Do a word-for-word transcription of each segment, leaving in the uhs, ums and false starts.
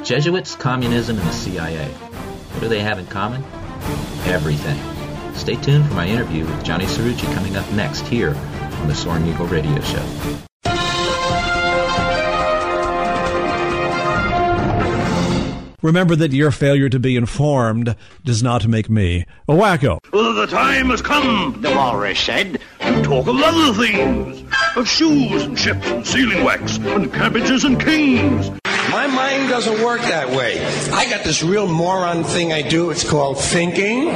Jesuits, communism, and the C I A. What do they have in common? Everything. Stay tuned for my interview with Johnny Cirucci coming up next here on the Soaring Eagle Radio Show. Remember that your failure to be informed does not make me a wacko. Well, the time has come, the walrus said, to talk of other things. Of shoes and ships and sealing wax and cabbages and kings. My mind doesn't work that way. I got this real moron thing I do. It's called thinking.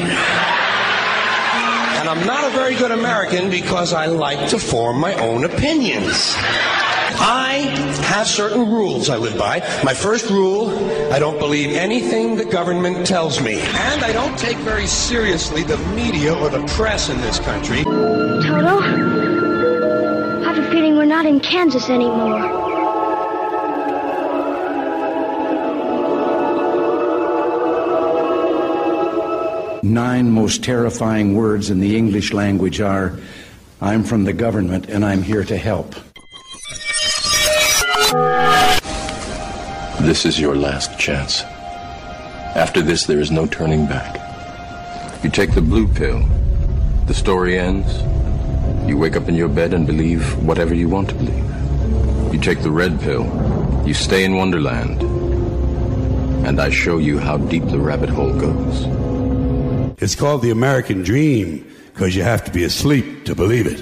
And I'm not a very good American because I like to form my own opinions. I have certain rules I live by. My first rule, I don't believe anything the government tells me. And I don't take very seriously the media or the press in this country. Toto, I have a feeling we're not in Kansas anymore. Nine most terrifying words in the English language are, I'm from the government and I'm here to help. This is your last chance. After this, there is no turning back. You take the blue pill, the story ends. You wake up in your bed and believe whatever you want to believe. You take the red pill, you stay in Wonderland, and I show you how deep the rabbit hole goes. It's called the American Dream because you have to be asleep to believe it.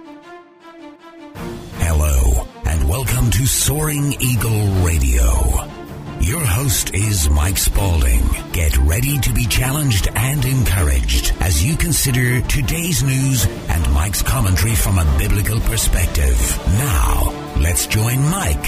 Hello, and welcome to Soaring Eagle Radio. Your host is Mike Spaulding. Get ready to be challenged and encouraged as you consider today's news and Mike's commentary from a biblical perspective. Now, let's join Mike.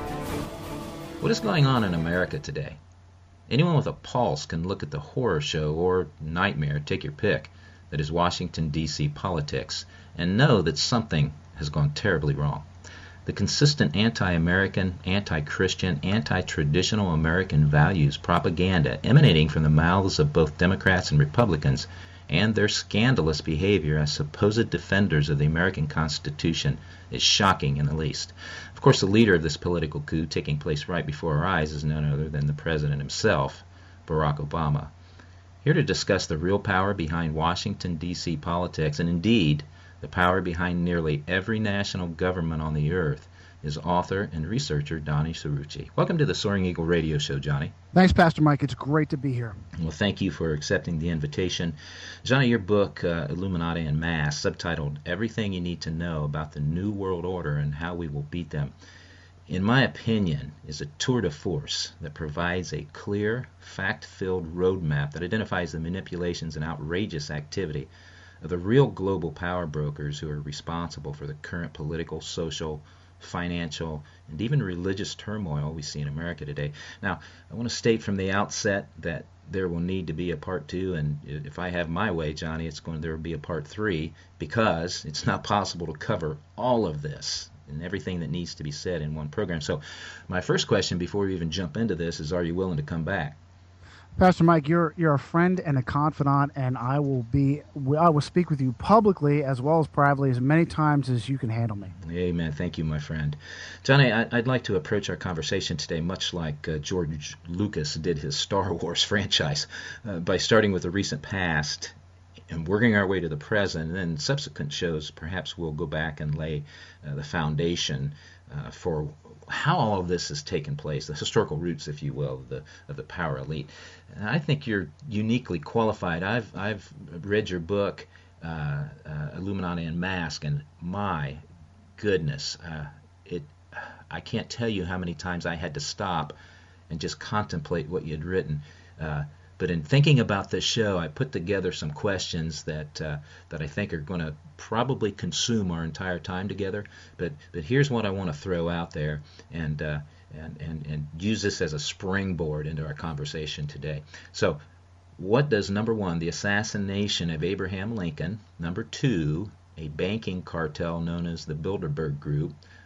What is going on in America today? Anyone with a pulse can look at the horror show or nightmare, take your pick, that is Washington, D C politics, and know that something has gone terribly wrong. The consistent anti-American, anti-Christian, anti-traditional American values propaganda emanating from the mouths of both Democrats and Republicans, and their scandalous behavior as supposed defenders of the American Constitution is shocking in the least. Of course, the leader of this political coup taking place right before our eyes is none other than the president himself, Barack Obama. Here to discuss the real power behind Washington, D C politics, and indeed the power behind nearly every national government on the earth, is author and researcher Johnny Cirucci. Welcome to the Soaring Eagle Radio Show, Johnny. Thanks, Pastor Mike. It's great to be here. Well, thank you for accepting the invitation. Johnny, your book, uh, Illuminati and Mass, subtitled Everything You Need to Know About the New World Order and How We Will Beat Them, in my opinion, is a tour de force that provides a clear, fact-filled roadmap that identifies the manipulations and outrageous activity of the real global power brokers who are responsible for the current political, social, financial, and even religious turmoil we see in America today. Now, I want to state from the outset that there will need to be a part two, and if I have my way, Johnny, it's going there will be a part three, because it's not possible to cover all of this and everything that needs to be said in one program. So my first question before we even jump into this is, are you willing to come back? Pastor Mike, you're you're a friend and a confidant, and I will be I will speak with you publicly as well as privately as many times as you can handle me. Amen. Thank you, my friend. Johnny, I'd like to approach our conversation today much like uh, George Lucas did his Star Wars franchise, uh, by starting with the recent past and working our way to the present, and then subsequent shows perhaps we'll go back and lay uh, the foundation uh, for how all of this has taken place, the historical roots, if you will, of the of the power elite. And I think you're uniquely qualified. I've I've read your book, uh, uh, Illuminati and Mask, and my goodness, uh, it I can't tell you how many times I had to stop and just contemplate what you had written. Uh, But in thinking about this show, I put together some questions that uh, that I think are going to probably consume our entire time together. But but here's what I want to throw out there, and uh, and and and use this as a springboard into our conversation today. So, what does number one, the assassination of Abraham Lincoln, number two, a banking cartel known as the Bilderberg Group,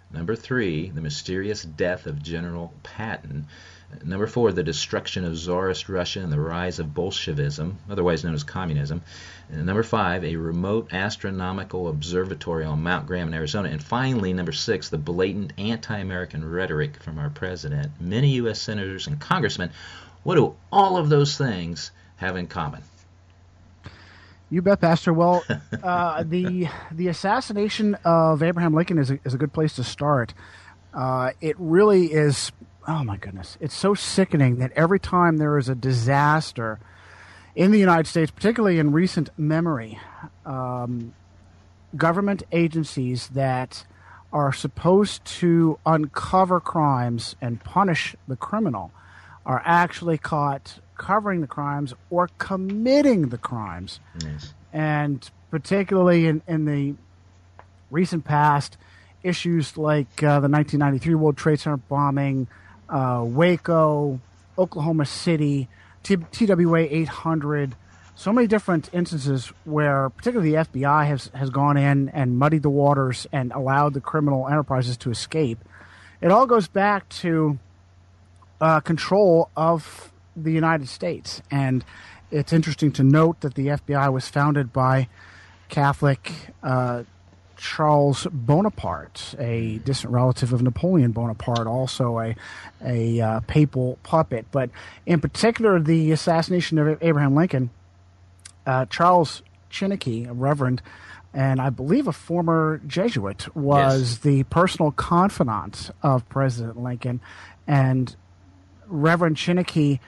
Number three, the mysterious death of General Patton. Number four, the destruction of Tsarist Russia and the rise of Bolshevism, otherwise known as communism. And number five, a remote astronomical observatory on Mount Graham in Arizona. And finally, number six, the blatant anti-American rhetoric from our president. Many U S senators and congressmen, what do all of those things have in common? You bet, Pastor. Well, uh, the the assassination of Abraham Lincoln is a, is a good place to start. Uh, it really is. Oh, my goodness. It's so sickening that every time there is a disaster in the United States, particularly in recent memory, um, government agencies that are supposed to uncover crimes and punish the criminal are actually caught covering the crimes or committing the crimes. Yes. And particularly in, in the recent past, issues like uh, the nineteen ninety-three World Trade Center bombing, Uh, Waco, Oklahoma City, T- TWA eight hundred, so many different instances where particularly the F B I has, has gone in and muddied the waters and allowed the criminal enterprises to escape. It all goes back to uh, control of the United States. And it's interesting to note that the F B I was founded by Catholic uh Charles Bonaparte, a distant relative of Napoleon Bonaparte, also a a uh, papal puppet. But in particular, the assassination of Abraham Lincoln, uh, Charles Chineke, a reverend, and I believe a former Jesuit, was yes. the personal confidant of President Lincoln. And Reverend Chineke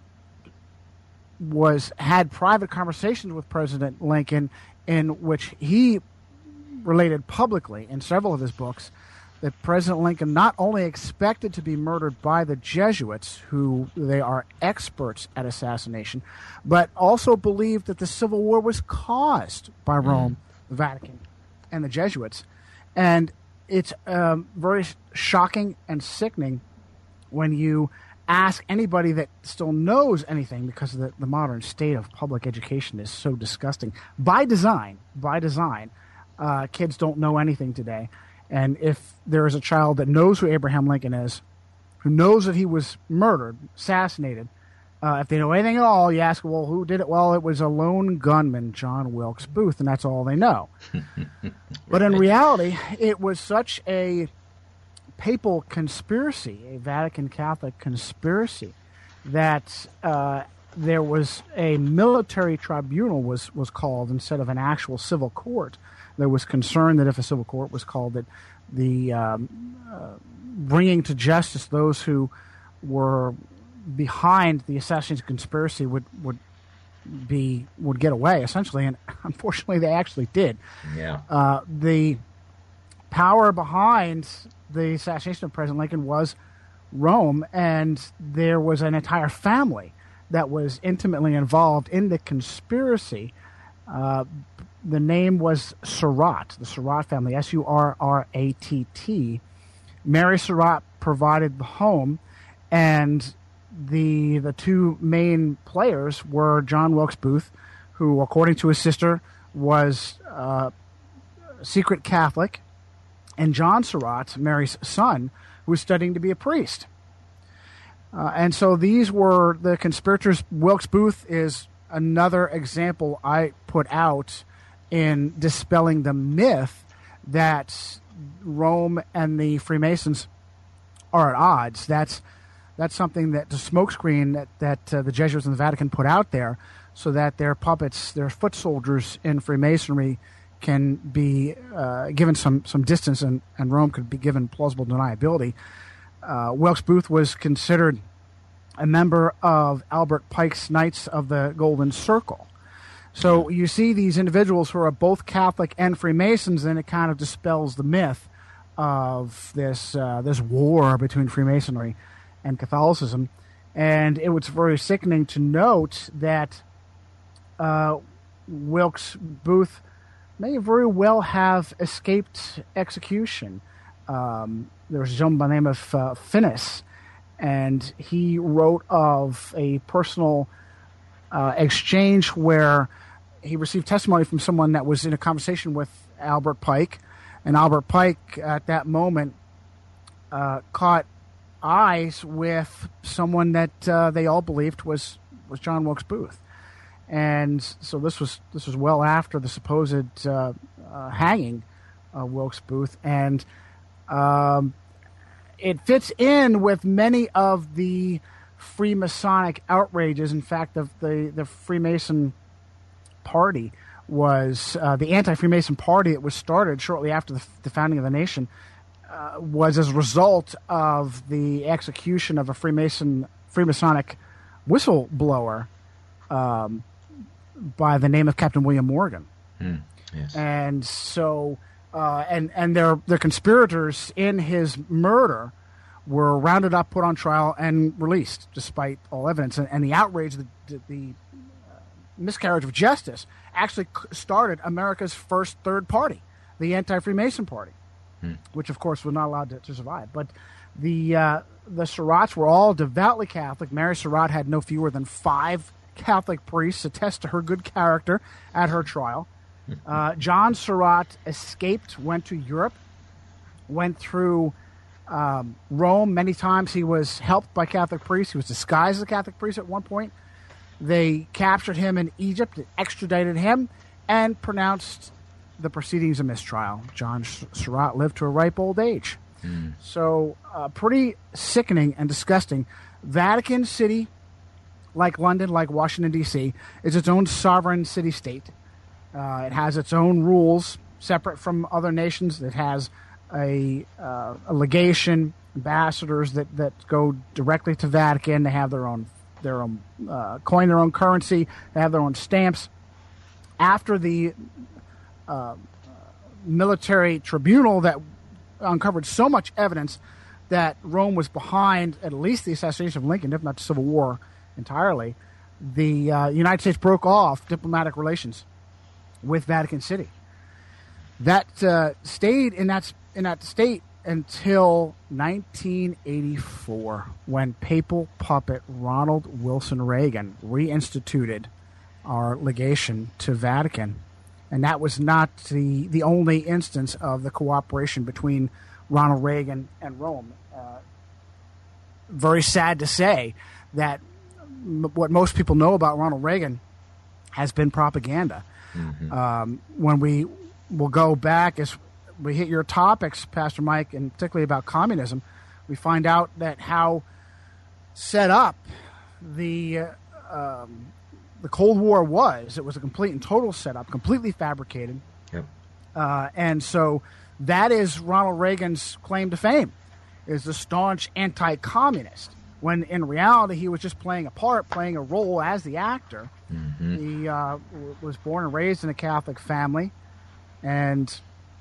was had private conversations with President Lincoln in which he related publicly in several of his books that President Lincoln not only expected to be murdered by the Jesuits, who they are experts at assassination, but also believed that the Civil War was caused by Rome, mm. the Vatican, and the Jesuits. And it's um, very shocking and sickening when you ask anybody that still knows anything, because the, the modern state of public education is so disgusting. By design, by design, Uh, kids don't know anything today. And if there is a child that knows who Abraham Lincoln is, who knows that he was murdered, assassinated, uh, if they know anything at all, you ask, well, who did it? Well, it was a lone gunman, John Wilkes Booth, and that's all they know. Right. But in reality, it was such a papal conspiracy, a Vatican Catholic conspiracy, that uh, there was a military tribunal was, was called instead of an actual civil court. There was concern that if a civil court was called, that the um, uh, bringing to justice those who were behind the assassination conspiracy would would be would get away, essentially, and unfortunately, they actually did. Yeah. Uh, the power behind the assassination of President Lincoln was Rome, and there was an entire family that was intimately involved in the conspiracy. Uh, The name was Surratt, the Surratt family, S U R R A T T. Mary Surratt provided the home, and the the two main players were John Wilkes Booth, who, according to his sister, was uh, a secret Catholic, and John Surratt, Mary's son, who was studying to be a priest. Uh, and so these were the conspirators. Wilkes Booth is another example I put out in dispelling the myth that Rome and the Freemasons are at odds. That's that's something that the smokescreen that, that uh, the Jesuits and the Vatican put out there so that their puppets, their foot soldiers in Freemasonry can be uh, given some, some distance and, and Rome could be given plausible deniability. Uh, Wilkes Booth was considered a member of Albert Pike's Knights of the Golden Circle. So you see these individuals who are both Catholic and Freemasons, and it kind of dispels the myth of this uh, this war between Freemasonry and Catholicism. And it was very sickening to note that uh, Wilkes Booth may very well have escaped execution. Um, there was a gentleman by the name of uh, Finnis, and he wrote of a personal uh, exchange where he received testimony from someone that was in a conversation with Albert Pike, and Albert Pike at that moment uh, caught eyes with someone that uh, they all believed was, was John Wilkes Booth. And so this was this was well after the supposed uh, uh, hanging of Wilkes Booth, and um, it fits in with many of the Freemasonic outrages. In fact, the the, the Freemason Party was uh, the anti-Freemason Party that was started shortly after the, the founding of the nation uh, was as a result of the execution of a Freemason Freemasonic whistleblower. Um, by the name of Captain William Morgan. Mm, yes. And so, uh, and, and their, their conspirators in his murder were rounded up, put on trial, and released, despite all evidence. And, and the outrage, the, the, the uh, miscarriage of justice, actually started America's first third party, the Anti-Freemason Party, mm. which, of course, was not allowed to, to survive. But the, uh, the Surratts were all devoutly Catholic. Mary Surratt had no fewer than five Catholic priests attest to her good character at her trial. Uh, John Surratt escaped, went to Europe, went through um, Rome many times. He was helped by Catholic priests. He was disguised as a Catholic priest at one point. They captured him in Egypt, extradited him, and pronounced the proceedings a mistrial. John Surratt lived to a ripe old age. Mm. So uh, pretty sickening and disgusting. Vatican City, like London, like Washington, D C, is its own sovereign city-state. Uh, it has its own rules, separate from other nations. It has a, uh, a legation, ambassadors that, that go directly to Vatican. They have their own, their own uh, coin, their own currency. They have their own stamps. After the uh, military tribunal that uncovered so much evidence that Rome was behind at least the assassination of Lincoln, if not the Civil War, entirely, the uh, United States broke off diplomatic relations with Vatican City. That uh, stayed in that in that state until nineteen eighty-four, when papal puppet Ronald Wilson Reagan reinstituted our legation to Vatican, and that was not the the only instance of the cooperation between Ronald Reagan and Rome. Uh, very sad to say that what most people know about Ronald Reagan has been propaganda. Mm-hmm. Um, when we will go back, as we hit your topics, Pastor Mike, and particularly about communism, we find out that how set up the uh, um, the Cold War was. It was a complete and total setup, completely fabricated. Yep. Uh, and so that is Ronald Reagan's claim to fame, is the staunch anti-communist, when in reality he was just playing a part, playing a role as the actor. Mm-hmm. He uh, w- was born and raised in a Catholic family and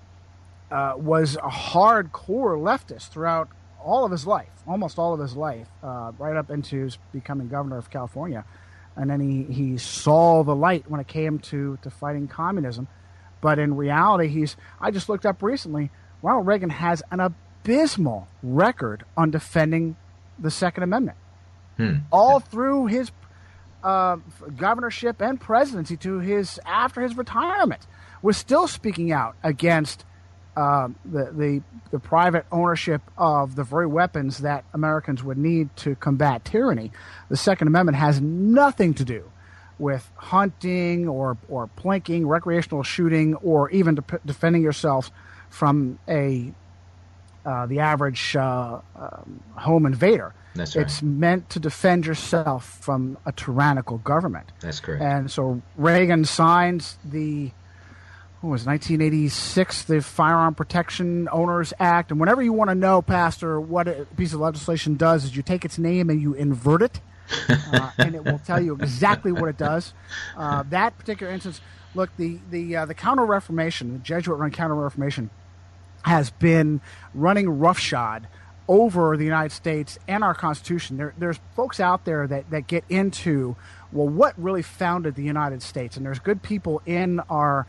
uh, was a hardcore leftist throughout all of his life, almost all of his life, uh, right up into his becoming governor of California. And then he, he saw the light when it came to, to fighting communism. But in reality, he's, I just looked up recently, Ronald Reagan has an abysmal record on defending the Second Amendment. Hmm. All through his uh, governorship and presidency to his after his retirement, was still speaking out against uh, the, the the private ownership of the very weapons that Americans would need to combat tyranny. The Second Amendment has nothing to do with hunting or or plinking, recreational shooting, or even de- defending yourself from a Uh, the average uh, um, home invader. That's right. It's meant to defend yourself from a tyrannical government. That's correct. And so Reagan signed the, what was it, nineteen eighty-six, the Firearm Protection Owners Act. And whenever you want to know, Pastor, what a piece of legislation does, is you take its name and you invert it, uh, and it will tell you exactly what it does. Uh, that particular instance, look, the the uh, the Counter-Reformation, the Jesuit-run Counter-Reformation, has been running roughshod over the United States and our Constitution. There, there's folks out there that, that get into, well, what really founded the United States? And there's good people in our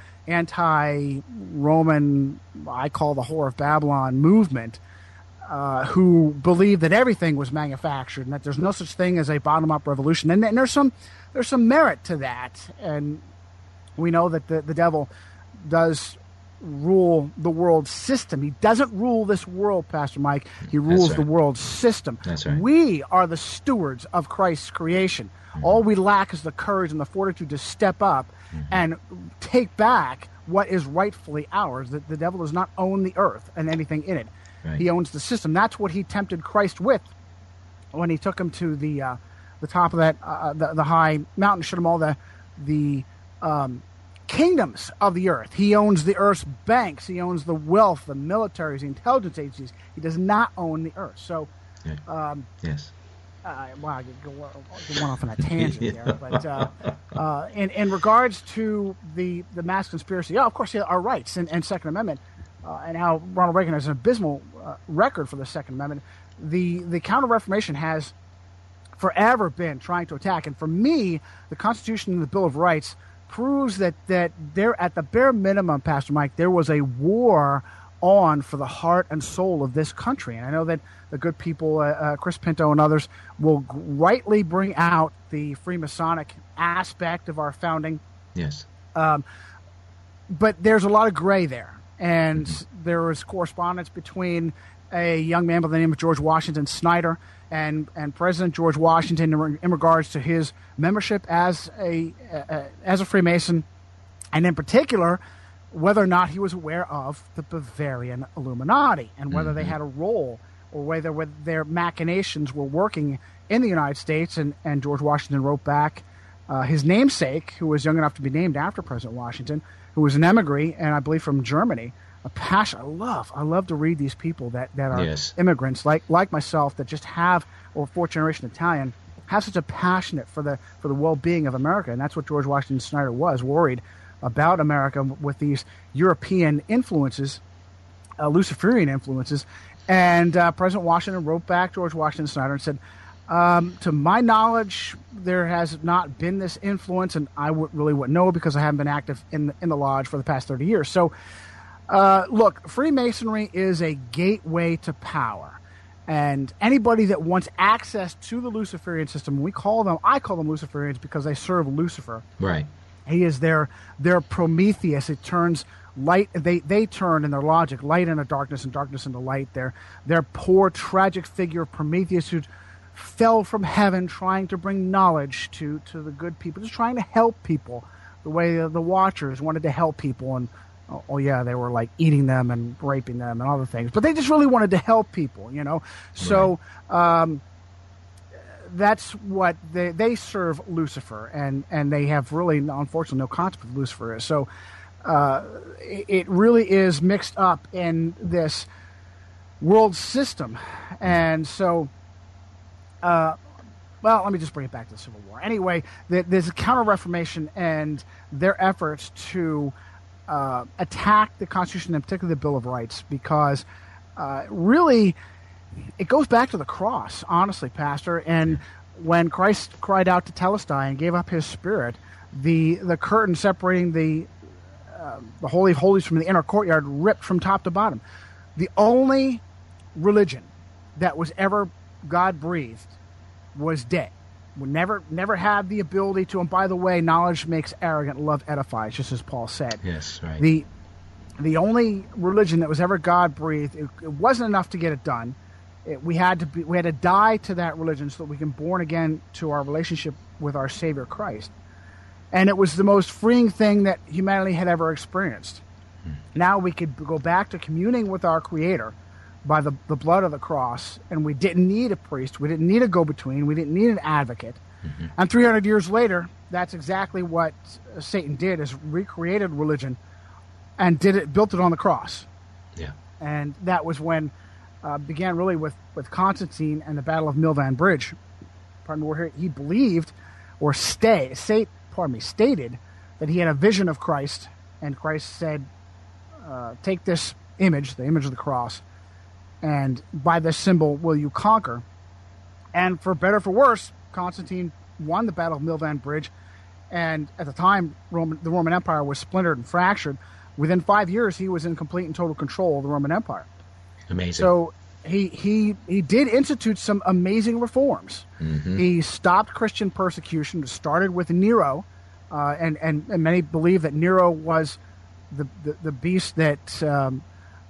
anti-Roman, I call the Whore of Babylon movement, uh, who believe that everything was manufactured and that there's no such thing as a bottom-up revolution. And, and there's some there's some merit to that. And we know that the, the devil does rule the world system. He doesn't rule this world, Pastor Mike. He rules right. the world system. That's right. We are the stewards of Christ's creation. Mm-hmm. All we lack is the courage and the fortitude to step up mm-hmm. and take back what is rightfully ours. The, the devil does not own the earth and anything in it. Right. He owns the system. That's what he tempted Christ with when he took him to the uh, the top of that uh, the, the high mountain, showed him all the the um, kingdoms of the earth. He owns the earth's banks. He owns the wealth, the militaries, the intelligence agencies. He does not own the earth. So, um, yes. Uh, wow, I could go, go off on a tangent yeah. there. But uh, uh, in in regards to the the mass conspiracy, yeah, of course, yeah, our rights and, and Second Amendment, uh, and how Ronald Reagan has an abysmal uh, record for the Second Amendment. The the Counter-Reformation has forever been trying to attack, and for me, the Constitution and the Bill of Rights proves that, that there, at the bare minimum, Pastor Mike, there was a war on for the heart and soul of this country. And I know that the good people, uh, uh, Chris Pinto and others, will rightly bring out the Freemasonic aspect of our founding. Yes. Um, but there's a lot of gray there. And mm-hmm. there was correspondence between a young man by the name of George Washington Snyder and and President George Washington in, re- in regards to his membership as a uh, as a Freemason, and in particular whether or not he was aware of the Bavarian Illuminati and whether mm-hmm. they had a role or whether, whether their machinations were working in the United States. And, and George Washington wrote back uh, his namesake, who was young enough to be named after President Washington, who was an emigre, and I believe from Germany. A passion. I love. I love to read these people that, that are yes. immigrants, like like myself, that just have, or fourth generation Italian, have such a passionate for the for the well being of America, and that's what George Washington Snyder was, worried about America with these European influences, uh, Luciferian influences, and uh, President Washington wrote back George Washington Snyder and said, um, "To my knowledge, there has not been this influence, and I w- really wouldn't know because I haven't been active in the, in the lodge for the past thirty years." So. Uh, look, Freemasonry is a gateway to power, and anybody that wants access to the Luciferian system, we call them, I call them Luciferians because they serve Lucifer. Right. He is their their Prometheus. It turns light. They they turn in their logic light into darkness and darkness into light. Their their poor tragic figure of Prometheus who fell from heaven trying to bring knowledge to to the good people, just trying to help people, the way the, the Watchers wanted to help people. And oh yeah, they were like eating them and raping them and other things, but they just really wanted to help people, you know. So right. um, that's what they they serve Lucifer, and and they have really, unfortunately, no concept of Lucifer is. So uh, it, it really is mixed up in this world system, and so. Uh, well, let me just bring it back to the Civil War. Anyway, the, there's a Counter-Reformation and their efforts to Uh, attack the Constitution and particularly the Bill of Rights, because uh, really it goes back to the cross, honestly, Pastor. And when Christ cried out to Telestai and gave up his spirit, the the curtain separating the uh, the Holy of Holies from the inner courtyard ripped from top to bottom. The only religion that was ever God-breathed was dead. We never never had the ability to, and by the way, knowledge makes arrogant, love edifies, just as Paul said. Yes, right. The the only religion that was ever God-breathed, it, it wasn't enough to get it done. It, we had to be, we had to die to that religion so that we can born again to our relationship with our Savior Christ. And it was the most freeing thing that humanity had ever experienced. Hmm. Now we could go back to communing with our Creator by the, the blood of the cross, and we didn't need a priest, we didn't need a go-between, we didn't need an advocate. Mm-hmm. And three hundred years later, that's exactly what Satan did, is recreated religion and did it, built it on the cross. Yeah. And that was when uh, began really with, with Constantine and the Battle of Milvan Bridge. Pardon me, where he believed, or stay, say, pardon me, stated that he had a vision of Christ, and Christ said, uh, take this image, the image of the cross, and by this symbol will you conquer. And for better or for worse, Constantine won the Battle of Milvan Bridge, and at the time Roman, the Roman Empire was splintered and fractured. Within five years, he was in complete and total control of the Roman Empire. Amazing. So he he he did institute some amazing reforms. Mm-hmm. He stopped Christian persecution. It started with Nero, uh, and, and, and many believe that Nero was the, the, the beast that um,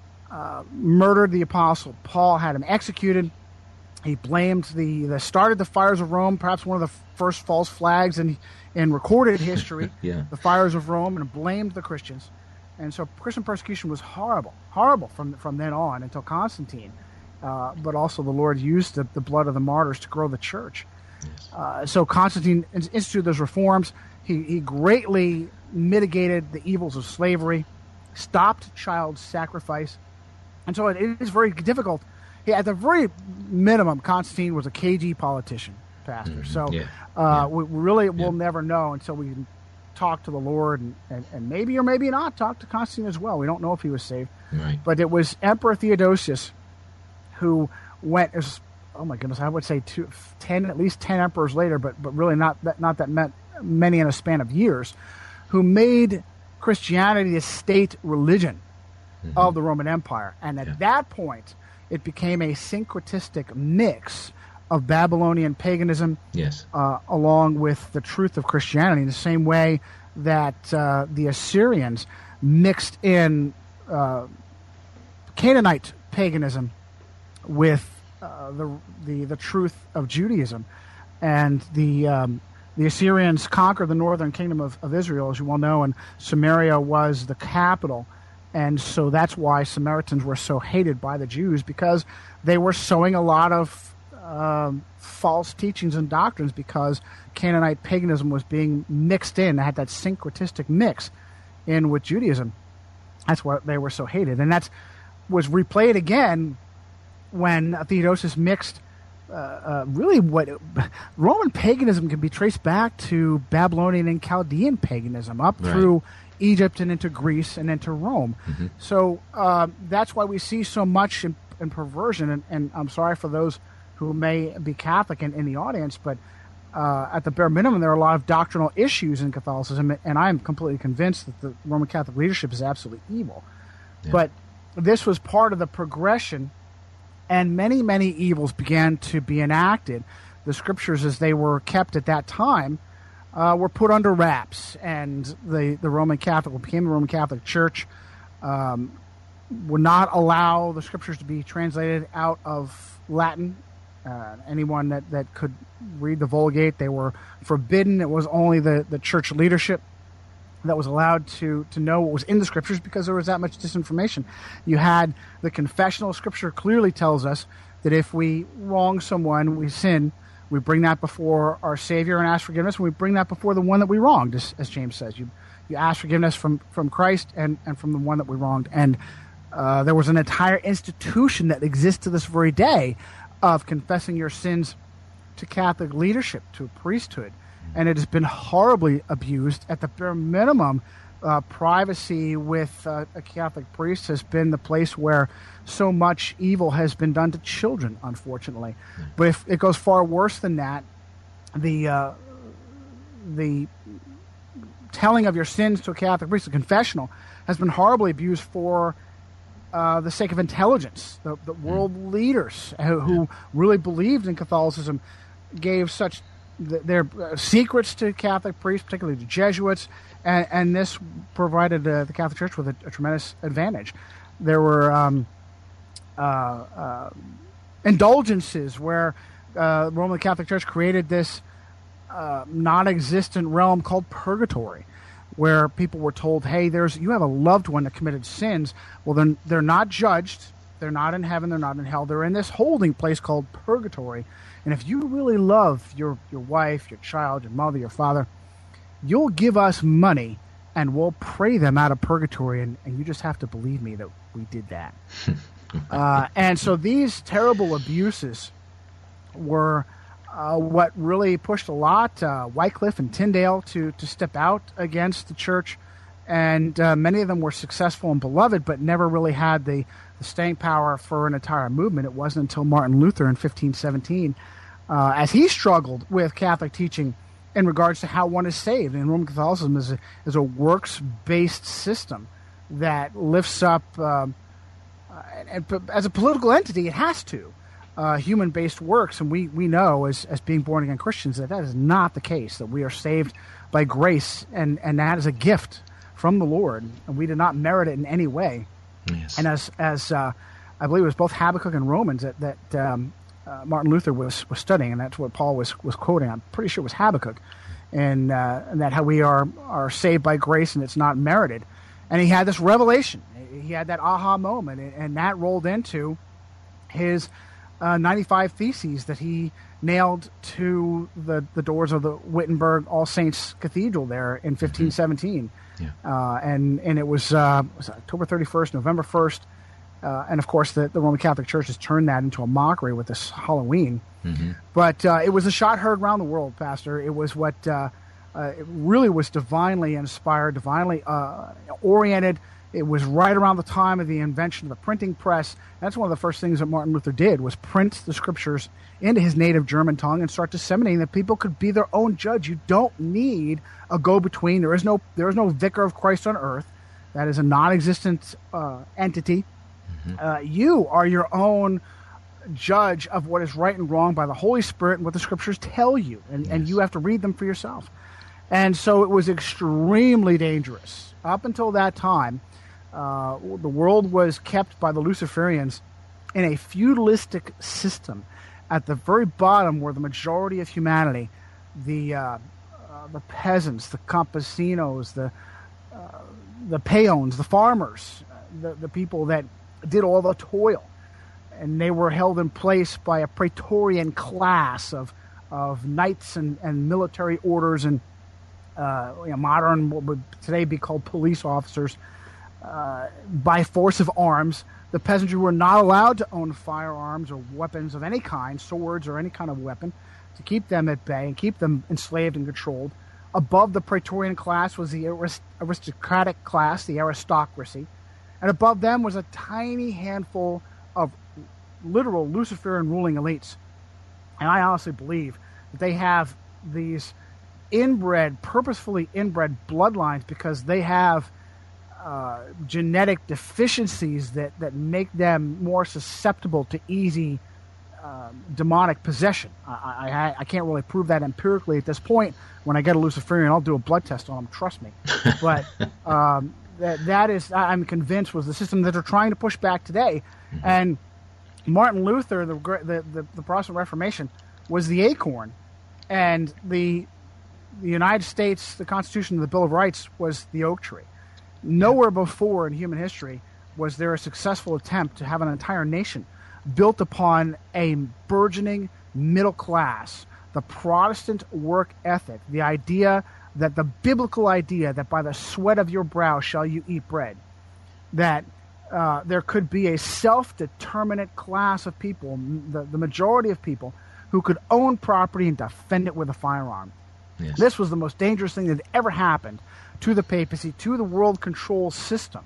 uh, murdered the apostle Paul, had him executed. He blamed the, the started the fires of Rome, perhaps one of the first false flags in, in recorded history, yeah. the fires of Rome, and blamed the Christians. And so Christian persecution was horrible, horrible from from then on until Constantine. Uh, but also the Lord used the, the blood of the martyrs to grow the church. Yes. Uh, so Constantine instituted those reforms. He, he greatly mitigated the evils of slavery, stopped child sacrifice. And so it, it is very difficult. He, at the very minimum, Constantine was a cagey politician, Pastor. Mm-hmm. So yeah. Uh, yeah. we really yeah. will never know until we talk to the Lord and, and, and maybe or maybe not talk to Constantine as well. We don't know if he was saved. Right. But it was Emperor Theodosius who went, as, oh my goodness, I would say two, ten, at least ten emperors later, but but really not that, not that many in a span of years, who made Christianity the state religion mm-hmm. of the Roman Empire. And at yeah. that point, it became a syncretistic mix of Babylonian paganism, yes, uh, along with the truth of Christianity, in the same way that uh, the Assyrians mixed in uh, Canaanite paganism with uh, the, the the truth of Judaism, and the um, the Assyrians conquered the northern kingdom of, of Israel, as you well know, and Samaria was the capital. And so that's why Samaritans were so hated by the Jews, because they were sowing a lot of um, false teachings and doctrines, because Canaanite paganism was being mixed in. They had that syncretistic mix in with Judaism. That's why they were so hated. And that was replayed again when Theodosius mixed uh, uh, really what Roman paganism can be traced back to Babylonian and Chaldean paganism up right. through Egypt and into Greece and into Rome. Mm-hmm. So uh, that's why we see so much in, in perversion. And, and I'm sorry for those who may be Catholic in, in the audience, but uh, at the bare minimum, there are a lot of doctrinal issues in Catholicism, and I'm completely convinced that the Roman Catholic leadership is absolutely evil. Yeah. But this was part of the progression, and many, many evils began to be enacted. The scriptures, as they were kept at that time, Uh, were put under wraps, and the, the Roman Catholic became the Roman Catholic Church, um, would not allow the scriptures to be translated out of Latin. Uh, anyone that, that could read the Vulgate, they were forbidden. It was only the, the church leadership that was allowed to, to know what was in the scriptures, because there was that much disinformation. You had the confessional. Scripture clearly tells us that if we wrong someone, we sin, we bring that before our Savior and ask forgiveness, and we bring that before the one that we wronged, as, as James says. You you ask forgiveness from, from Christ and, and from the one that we wronged. And uh, there was an entire institution that exists to this very day of confessing your sins to Catholic leadership, to priesthood. And it has been horribly abused. At the bare minimum, uh, privacy with uh, a Catholic priest has been the place where so much evil has been done to children, unfortunately. Mm. But if it goes far worse than that, the uh, the telling of your sins to a Catholic priest, the confessional, has been horribly abused for uh, the sake of intelligence. The, the world mm. leaders who, who really believed in Catholicism gave such th- their uh, secrets to Catholic priests, particularly the Jesuits, and, and this provided uh, the Catholic Church with a, a tremendous advantage. There were um, uh, uh, indulgences where uh, the Roman Catholic Church created this uh, non-existent realm called purgatory, where people were told, hey, there's you have a loved one that committed sins. Well, then they're not judged. They're not in heaven. They're not in hell. They're in this holding place called purgatory. And if you really love your, your wife, your child, your mother, your father, you'll give us money and we'll pray them out of purgatory. And, and you just have to believe me that we did that. uh, and so these terrible abuses were uh, what really pushed a lot, uh, Wycliffe and Tyndale, to, to step out against the church. And uh, many of them were successful and beloved, but never really had the, the staying power for an entire movement. It wasn't until Martin Luther in fifteen seventeen, uh, as he struggled with Catholic teaching in regards to how one is saved. And Roman Catholicism is a, is a works-based system that lifts up, um, uh, and, and as a political entity, it has to, uh, human-based works. And we, we know, as, as being born-again Christians, that that is not the case, that we are saved by grace, and, and that is a gift from the Lord, and we did not merit it in any way. Yes. And as as uh, I believe it was both Habakkuk and Romans that that um, uh, Martin Luther was was studying, and that's what Paul was was quoting. I'm pretty sure it was Habakkuk, and, uh, and that how we are are saved by grace and it's not merited. And he had this revelation. He had that aha moment, and, and that rolled into his uh, ninety-five Theses that he nailed to the, the doors of the Wittenberg All Saints Cathedral there in fifteen seventeen. Yeah. Uh, and, and it was, uh, was it October thirty-first, November first. Uh, and, of course, the, the Roman Catholic Church has turned that into a mockery with this Halloween. Mm-hmm. But uh, it was a shot heard around the world, Pastor. It was what uh, uh, it really was divinely inspired, divinely uh, oriented. It was right around the time of the invention of the printing press. That's one of the first things that Martin Luther did, was print the scriptures into his native German tongue and start disseminating that people could be their own judge. You don't need a go-between. There is no there is no vicar of Christ on earth. That is a non-existent uh, entity. Mm-hmm. Uh, you are your own judge of what is right and wrong by the Holy Spirit and what the scriptures tell you, and, yes. and you have to read them for yourself. And so it was extremely dangerous. Up until that time, uh, the world was kept by the Luciferians in a feudalistic system. At the very bottom were the majority of humanity, the uh, uh, the peasants, the campesinos, the uh, the peons, the farmers, the, the people that did all the toil. And they were held in place by a Praetorian class of of knights and, and military orders and uh, you know, modern, what would today be called police officers, uh, by force of arms. The peasantry were not allowed to own firearms or weapons of any kind, swords or any kind of weapon, to keep them at bay and keep them enslaved and controlled. Above the Praetorian class was the arist- aristocratic class, the aristocracy. And above them was a tiny handful of literal Luciferian ruling elites. And I honestly believe that they have these inbred, purposefully inbred bloodlines because they have uh, genetic deficiencies that, that make them more susceptible to easy um, demonic possession. I, I, I can't really prove that empirically at this point. When I get a Luciferian, I'll do a blood test on them, trust me. But um, that that is, I'm convinced, was the system that they're trying to push back today. Mm-hmm. And Martin Luther, the, the the the Protestant Reformation, was the acorn, and the the United States, the Constitution, the Bill of Rights was the oak tree. Nowhere before in human history was there a successful attempt to have an entire nation built upon a burgeoning middle class, the Protestant work ethic, the idea that the biblical idea that by the sweat of your brow shall you eat bread, that Uh, there could be a self-determinate class of people, the, the majority of people, who could own property and defend it with a firearm. Yes. This was the most dangerous thing that ever happened to the papacy, to the world control system.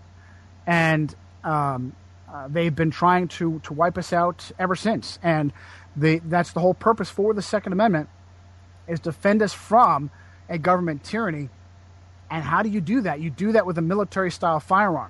And um, uh, they've been trying to, to wipe us out ever since. And they, that's the whole purpose for the Second Amendment, is defend us from a government tyranny. And how do you do that? You do that with a military-style firearm.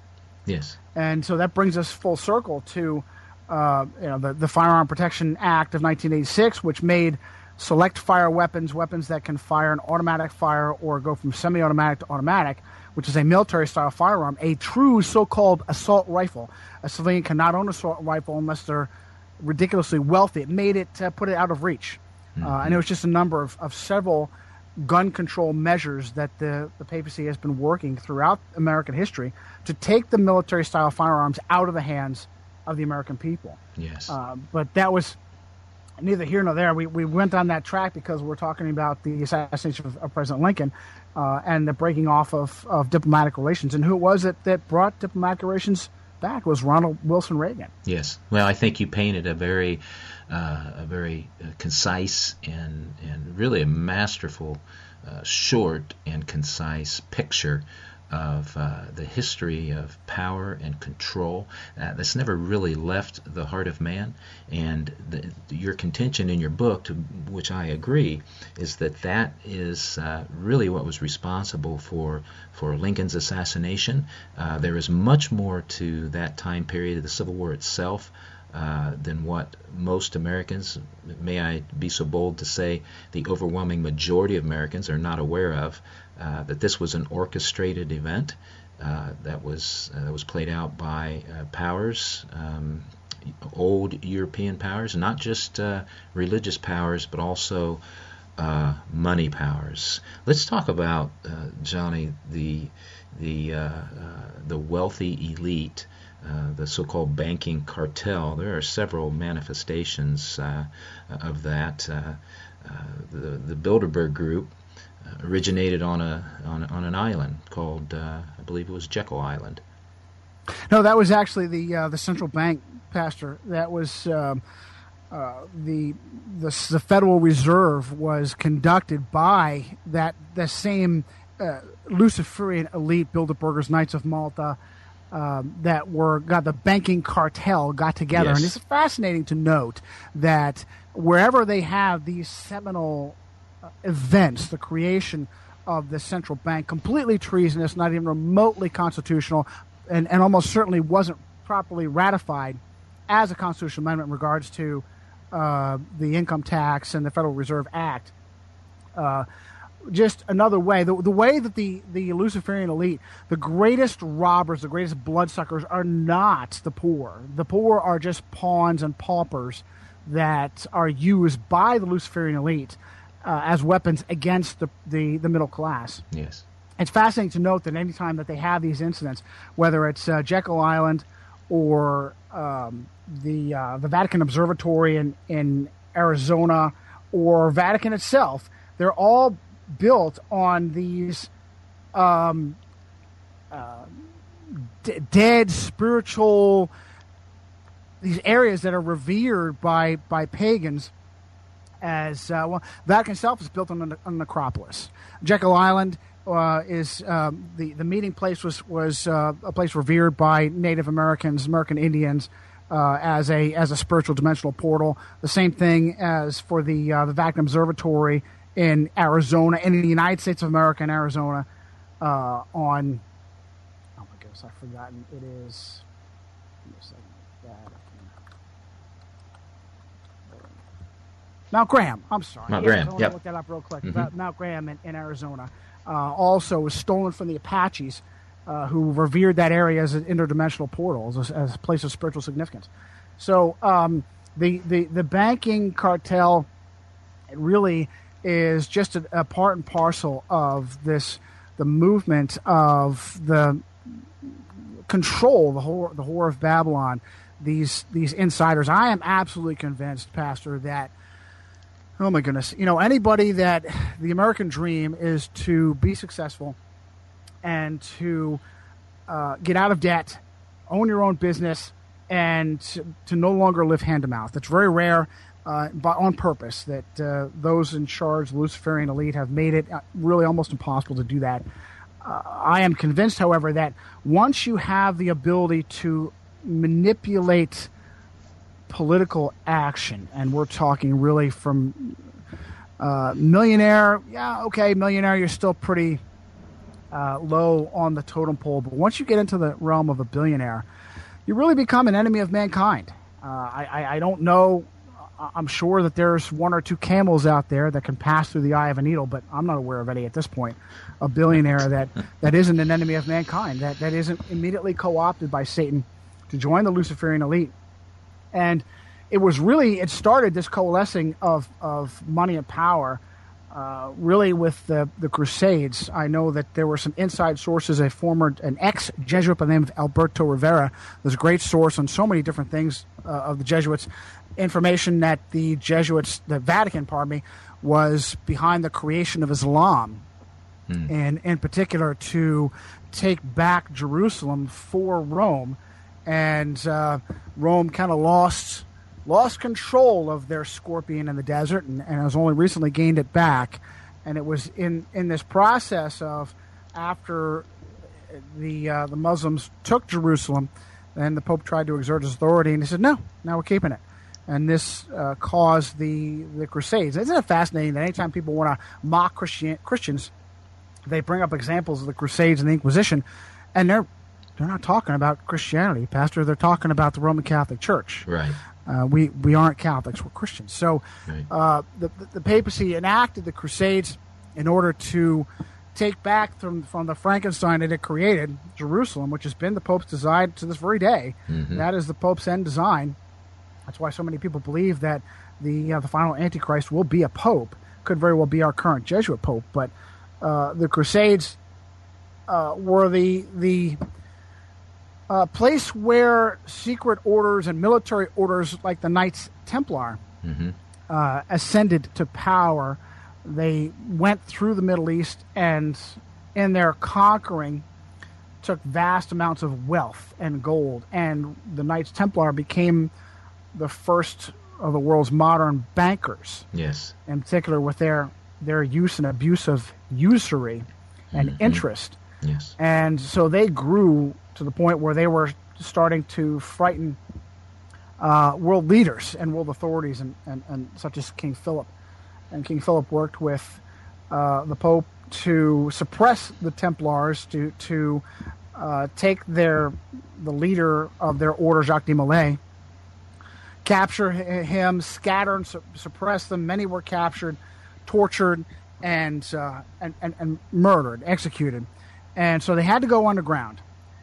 Yes. And so that brings us full circle to uh, you know, the, the Firearm Protection Act of nineteen eighty-six, which made select fire weapons, weapons that can fire an automatic fire or go from semi-automatic to automatic, which is a military-style firearm, a true so-called assault rifle. A civilian cannot own an assault rifle unless they're ridiculously wealthy. It made it, uh, put it out of reach. Mm-hmm. Uh, and it was just a number of, of several gun control measures that the, the papacy has been working throughout American history to take the military-style firearms out of the hands of the American people. Yes. Uh, but that was neither here nor there. We we went on that track because we're talking about the assassination of, of President Lincoln uh, and the breaking off of, of diplomatic relations. And who it was that, that brought diplomatic relations back was Ronald Wilson Reagan. Yes. Well, I think you painted a very uh, a very uh, concise and, and really a masterful, uh, short and concise picture of uh, the history of power and control uh, that's never really left the heart of man. And the, your contention in your book, to which I agree, is that that is uh, really what was responsible for for Lincoln's assassination. Uh, there is much more to that time period of the Civil War itself uh, than what most Americans, may I be so bold to say, the overwhelming majority of Americans are not aware of, uh, that this was an orchestrated event uh, that was uh, that was played out by uh, powers, um, old European powers, not just uh, religious powers, but also uh, money powers. Let's talk about, uh, Johnny, the the uh, uh, the wealthy elite, uh, the so-called banking cartel. There are several manifestations uh, of that. Uh, uh, the the Bilderberg Group uh, originated on a on, on an island called, uh, I believe it was Jekyll Island. No, that was actually the uh, the central bank, Pastor. That was um, uh, the, the the Federal Reserve was conducted by that the same uh, Luciferian elite, Bilderbergers, Knights of Malta, um, that were got the banking cartel got together, Yes. and it's fascinating to note that wherever they have these seminal uh, events, the creation of the central bank, completely treasonous, not even remotely constitutional. And, and almost certainly wasn't properly ratified as a constitutional amendment in regards to uh, the income tax and the Federal Reserve Act. Uh, just another way, the, the way that the, the Luciferian elite, the greatest robbers, the greatest bloodsuckers are not the poor. The poor are just pawns and paupers that are used by the Luciferian elite uh, as weapons against the, the, the middle class. Yes. It's fascinating to note that any time that they have these incidents, whether it's uh, Jekyll Island or um, the uh, the Vatican Observatory in, in Arizona or Vatican itself, they're all built on these um, uh, d- dead spiritual, these areas that are revered by, by pagans. As uh, well, Vatican itself is built on an, on an necropolis. Jekyll Island Uh, is um, the the meeting place was was uh, a place revered by Native Americans, American Indians, uh, as a as a spiritual dimensional portal. The same thing as for the uh, the Vatican Observatory in Arizona, in the United States of America in Arizona. Uh, on oh my goodness, I've forgotten. It is. Give me a second. Mount Graham. I'm sorry. Mount Yeah, Graham. I want Yep. to look that up real quick. Mm-hmm. Mount Graham in, in Arizona. Uh, also was stolen from the Apaches, uh, who revered that area as an interdimensional portal, as a, as a place of spiritual significance. So um, the, the the banking cartel really is just a, a part and parcel of this, the movement of the control, the whore, the whore of Babylon. These these insiders. I am absolutely convinced, Pastor, that. Oh my goodness. You know, anybody that the American dream is to be successful and to uh, get out of debt, own your own business, and to, to no longer live hand to mouth. It's very rare, uh, but on purpose, that uh, those in charge, the Luciferian elite, have made it really almost impossible to do that. Uh, I am convinced, however, that once you have the ability to manipulate political action, and we're talking really from uh, millionaire, yeah, okay, millionaire, you're still pretty uh, low on the totem pole, but once you get into the realm of a billionaire, you really become an enemy of mankind. Uh, I, I, I don't know, I'm sure that there's one or two camels out there that can pass through the eye of a needle, but I'm not aware of any at this point. A billionaire that, that isn't an enemy of mankind, that, that isn't immediately co-opted by Satan to join the Luciferian elite. And it was really, it started this coalescing of, of money and power uh, really with the, the Crusades. I know that there were some inside sources, a former, an ex-Jesuit by the name of Alberto Rivera. There's a great source on so many different things uh, of the Jesuits. Information that the Jesuits, the Vatican, pardon me, was behind the creation of Islam. Hmm. And in particular to take back Jerusalem for Rome. And uh, Rome kind of lost lost control of their scorpion in the desert, and, and has only recently gained it back. And it was in, in this process of after the uh, the Muslims took Jerusalem, and the Pope tried to exert his authority, and he said, "No, now we're keeping it." And this uh, caused the the Crusades. Isn't it fascinating that anytime people want to mock Christian, Christians, they bring up examples of the Crusades and the Inquisition, and they're they're not talking about Christianity, Pastor. They're talking about the Roman Catholic Church. Right. Uh, we we aren't Catholics. We're Christians. So right. uh, the, the the papacy enacted the Crusades in order to take back from from the Frankenstein that it created, Jerusalem, which has been the Pope's design to this very day. Mm-hmm. That is the Pope's end design. That's why so many people believe that the uh, the final Antichrist will be a Pope. Could very well be our current Jesuit Pope. But uh, the Crusades uh, were the the uh, place where secret orders and military orders like the Knights Templar mm-hmm. uh, ascended to power. They went through the Middle East and in their conquering took vast amounts of wealth and gold. And the Knights Templar became the first of the world's modern bankers. Yes. In particular with their, their use and abuse of usury and mm-hmm. interest. Yes. And so they grew to the point where they were starting to frighten uh, world leaders and world authorities and, and, and such as King Philip. And King Philip worked with uh, the Pope to suppress the Templars, to to uh, take their the leader of their order, Jacques de Molay, capture him, scatter and su- suppress them. Many were captured, tortured, and, uh, and and and murdered, executed. And so they had to go underground.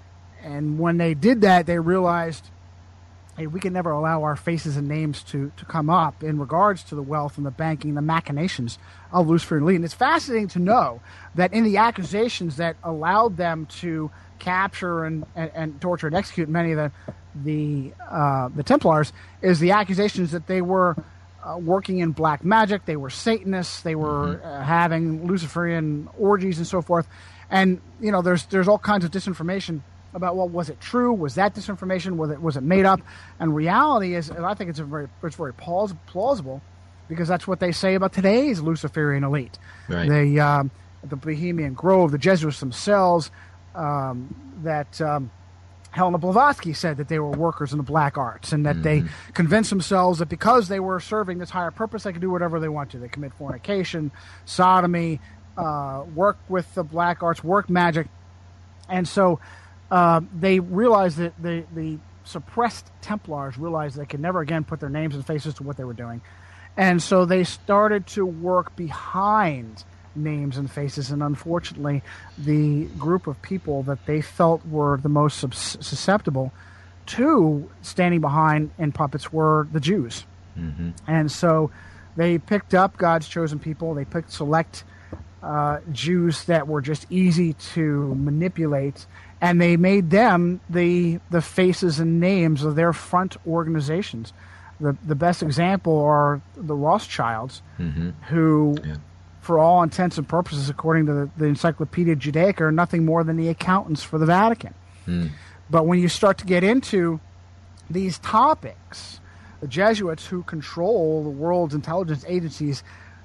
And when they did that, they realized, hey, we can never allow our faces and names to, to come up in regards to the wealth and the banking, the machinations of Luciferian elite. And it's fascinating to know that in the accusations that allowed them to capture and, and, and torture and execute many of the the, uh, the Templars is the accusations that they were uh, working in black magic, they were Satanists, they were mm-hmm. uh, having Luciferian orgies and so forth. And, you know, there's there's all kinds of disinformation about, well, was it true? Was that disinformation? Was it was it made up? And reality is, and I think it's a very it's very plausible, because that's what they say about today's Luciferian elite. Right. The um, the Bohemian Grove, the Jesuits themselves, um, that um, Helena Blavatsky said that they were workers in the black arts, and that mm-hmm. they convinced themselves that because they were serving this higher purpose, they could do whatever they want to. They commit fornication, sodomy, uh, work with the black arts, work magic, and so. Uh, they realized that the, the suppressed Templars realized they could never again put their names and faces to what they were doing. And so they started to work behind names and faces. And unfortunately, the group of people that they felt were the most susceptible to standing behind in puppets were the Jews. Mm-hmm. And so they picked up God's chosen people. They picked select uh, Jews that were just easy to manipulate, and they made them the the faces and names of their front organizations. The the best example are the Rothschilds, mm-hmm. who, yeah. for all intents and purposes, according to the, the Encyclopedia Judaica, are nothing more than the accountants for the Vatican. Mm. But when you start to get into these topics, the Jesuits, who control the world's intelligence agencies,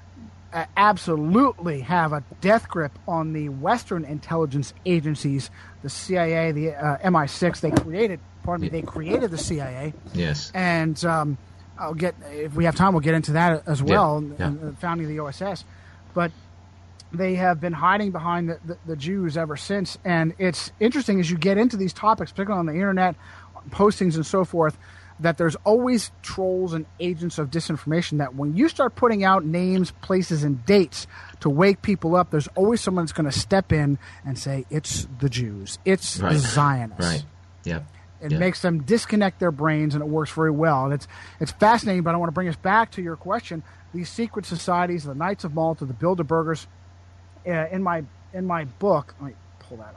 uh, absolutely have a death grip on the Western intelligence agencies, the C I A, the uh, M I six. They created, pardon me, they created the C I A. Yes. And um, I'll get, if we have time, we'll get into that as well, yeah. Yeah. and the founding of the O S S. But they have been hiding behind the, the, the Jews ever since. And it's interesting as you get into these topics, particularly on the internet, postings and so forth, that there's always trolls and agents of disinformation that when you start putting out names, places, and dates to wake people up, there's always someone that's going to step in and say, it's the Jews, it's right. the Zionists. Right, yep. It yep. makes them disconnect their brains, and it works very well. And it's it's fascinating, but I want to bring us back to your question. These secret societies, the Knights of Malta, the Bilderbergers, uh, in my in my book, let me pull that up.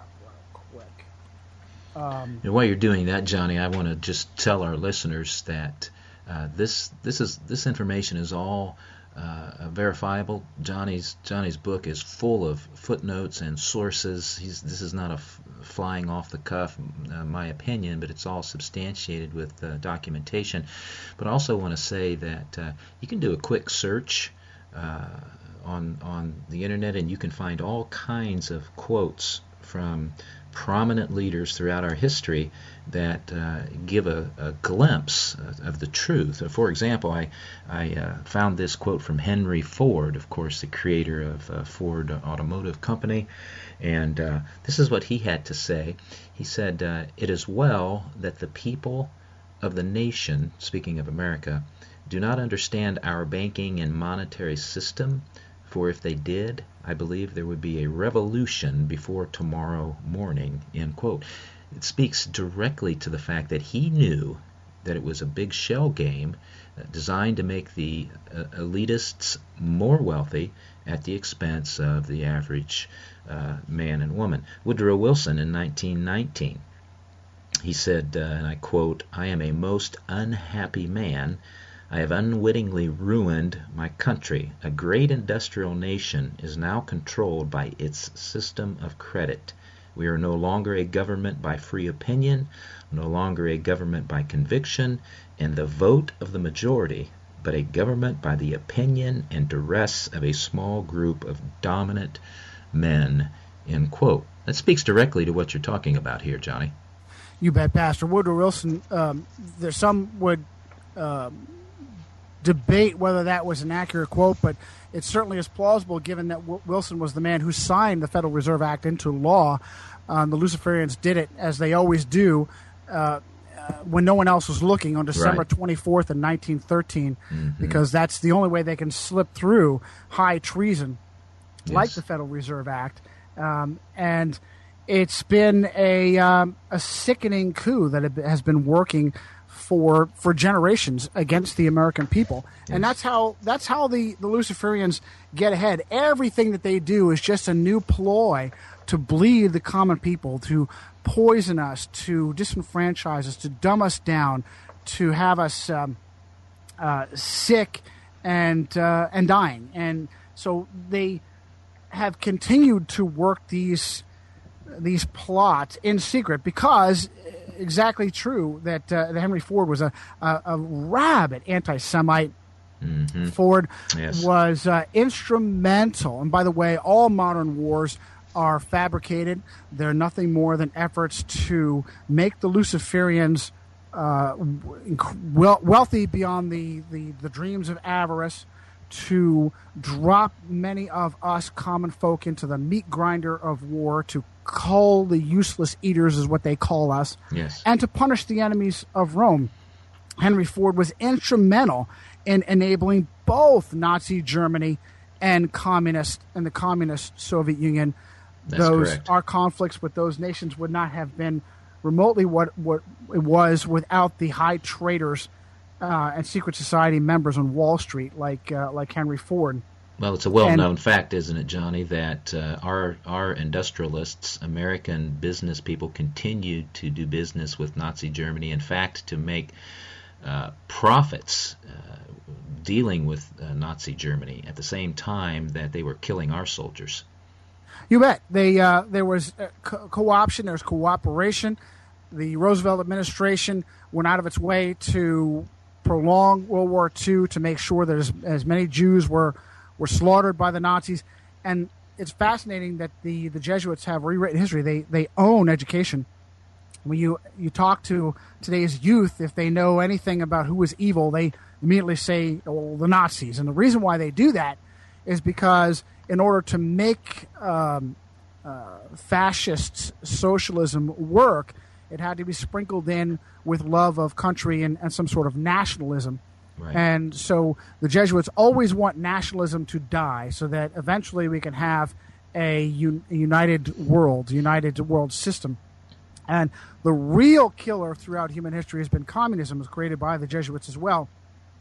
Um, and while you're doing that, Johnny, I want to just tell our listeners that uh, this this is this information is all uh, verifiable. Johnny's Johnny's book is full of footnotes and sources. He's this is not a f- flying off the cuff, uh, my opinion, but it's all substantiated with uh, documentation. But I also want to say that uh, you can do a quick search uh, on on the internet, and you can find all kinds of quotes from prominent leaders throughout our history that uh, give a, a glimpse of the truth. For example, I, I uh, found this quote from Henry Ford, of course, the creator of uh, Ford Automotive Company, and uh, this is what he had to say. He said, uh, "It is well that the people of the nation," speaking of America, "do not understand our banking and monetary system, for if they did, I believe there would be a revolution before tomorrow morning," end quote. It speaks directly to the fact that he knew that it was a big shell game uh, designed to make the uh, elitists more wealthy at the expense of the average uh, man and woman. Woodrow Wilson in nineteen nineteen, he said, uh, and I quote, "I am a most unhappy man. I have unwittingly ruined my country. A great industrial nation is now controlled by its system of credit. We are no longer a government by free opinion, no longer a government by conviction and the vote of the majority, but a government by the opinion and duress of a small group of dominant men," end quote. That speaks directly to what you're talking about here, Johnny. You bet, Pastor. Woodrow Wilson, um, there's some would um, debate whether that was an accurate quote, but it certainly is plausible given that W- Wilson was the man who signed the Federal Reserve Act into law. Um, the Luciferians did it, as they always do, uh, uh, when no one else was looking, on December Right. twenty-fourth in nineteen thirteen, Mm-hmm. because that's the only way they can slip through high treason, Yes. like the Federal Reserve Act. Um, and it's been a um, a sickening coup that has been working for for generations against the American people. Yes. And that's how that's how the, the Luciferians get ahead. Everything that they do is just a new ploy to bleed the common people, to poison us, to disenfranchise us, to dumb us down, to have us um, uh, sick and uh, and dying. And so they have continued to work these these plots in secret, because exactly true that, uh, that Henry Ford was a, a, a rabid anti-Semite. Mm-hmm. Ford yes. was uh, instrumental. And by the way, all modern wars are fabricated. They're nothing more than efforts to make the Luciferians uh, wealthy beyond the, the, the dreams of avarice, to drop many of us common folk into the meat grinder of war, to cull the useless eaters is what they call us, yes. and to punish the enemies of Rome. Henry Ford was instrumental in enabling both Nazi Germany and communist and the communist Soviet Union. That's those correct. Our conflicts with those nations would not have been remotely what, what it was without the high traitors Uh, and secret society members on Wall Street, like uh, like Henry Ford. Well, it's a well-known and, fact, isn't it, Johnny, that uh, our our industrialists, American business people, continue to do business with Nazi Germany. In fact, to make uh, profits uh, dealing with uh, Nazi Germany at the same time that they were killing our soldiers. You bet. They uh, there was uh, co- co-option. There was cooperation. The Roosevelt administration went out of its way to prolong World War Two, to make sure that as, as many Jews were were slaughtered by the Nazis. And it's fascinating that the, the Jesuits have rewritten history. They they own education. When you, you talk to today's youth, if they know anything about who is evil, they immediately say, oh, the Nazis. And the reason why they do that is because in order to make um, uh, fascist socialism work, it had to be sprinkled in with love of country and, and some sort of nationalism. Right. And so the Jesuits always want nationalism to die so that eventually we can have a, un, a united world, united world system. And the real killer throughout human history has been communism, was created by the Jesuits as well.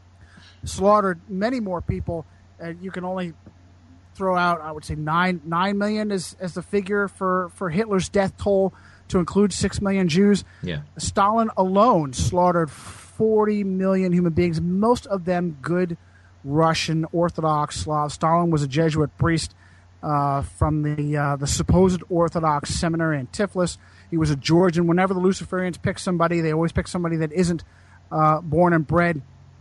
Slaughtered many more people. Uh, you can only throw out, I would say, nine nine million as, as the figure for, for Hitler's death toll, to include six million Jews. Yeah. Stalin alone slaughtered forty million human beings, most of them good Russian Orthodox Slavs. Stalin was a Jesuit priest uh, from the uh, the supposed Orthodox seminary in Tiflis. He was a Georgian. Whenever the Luciferians pick somebody, they always pick somebody that isn't uh, born and bred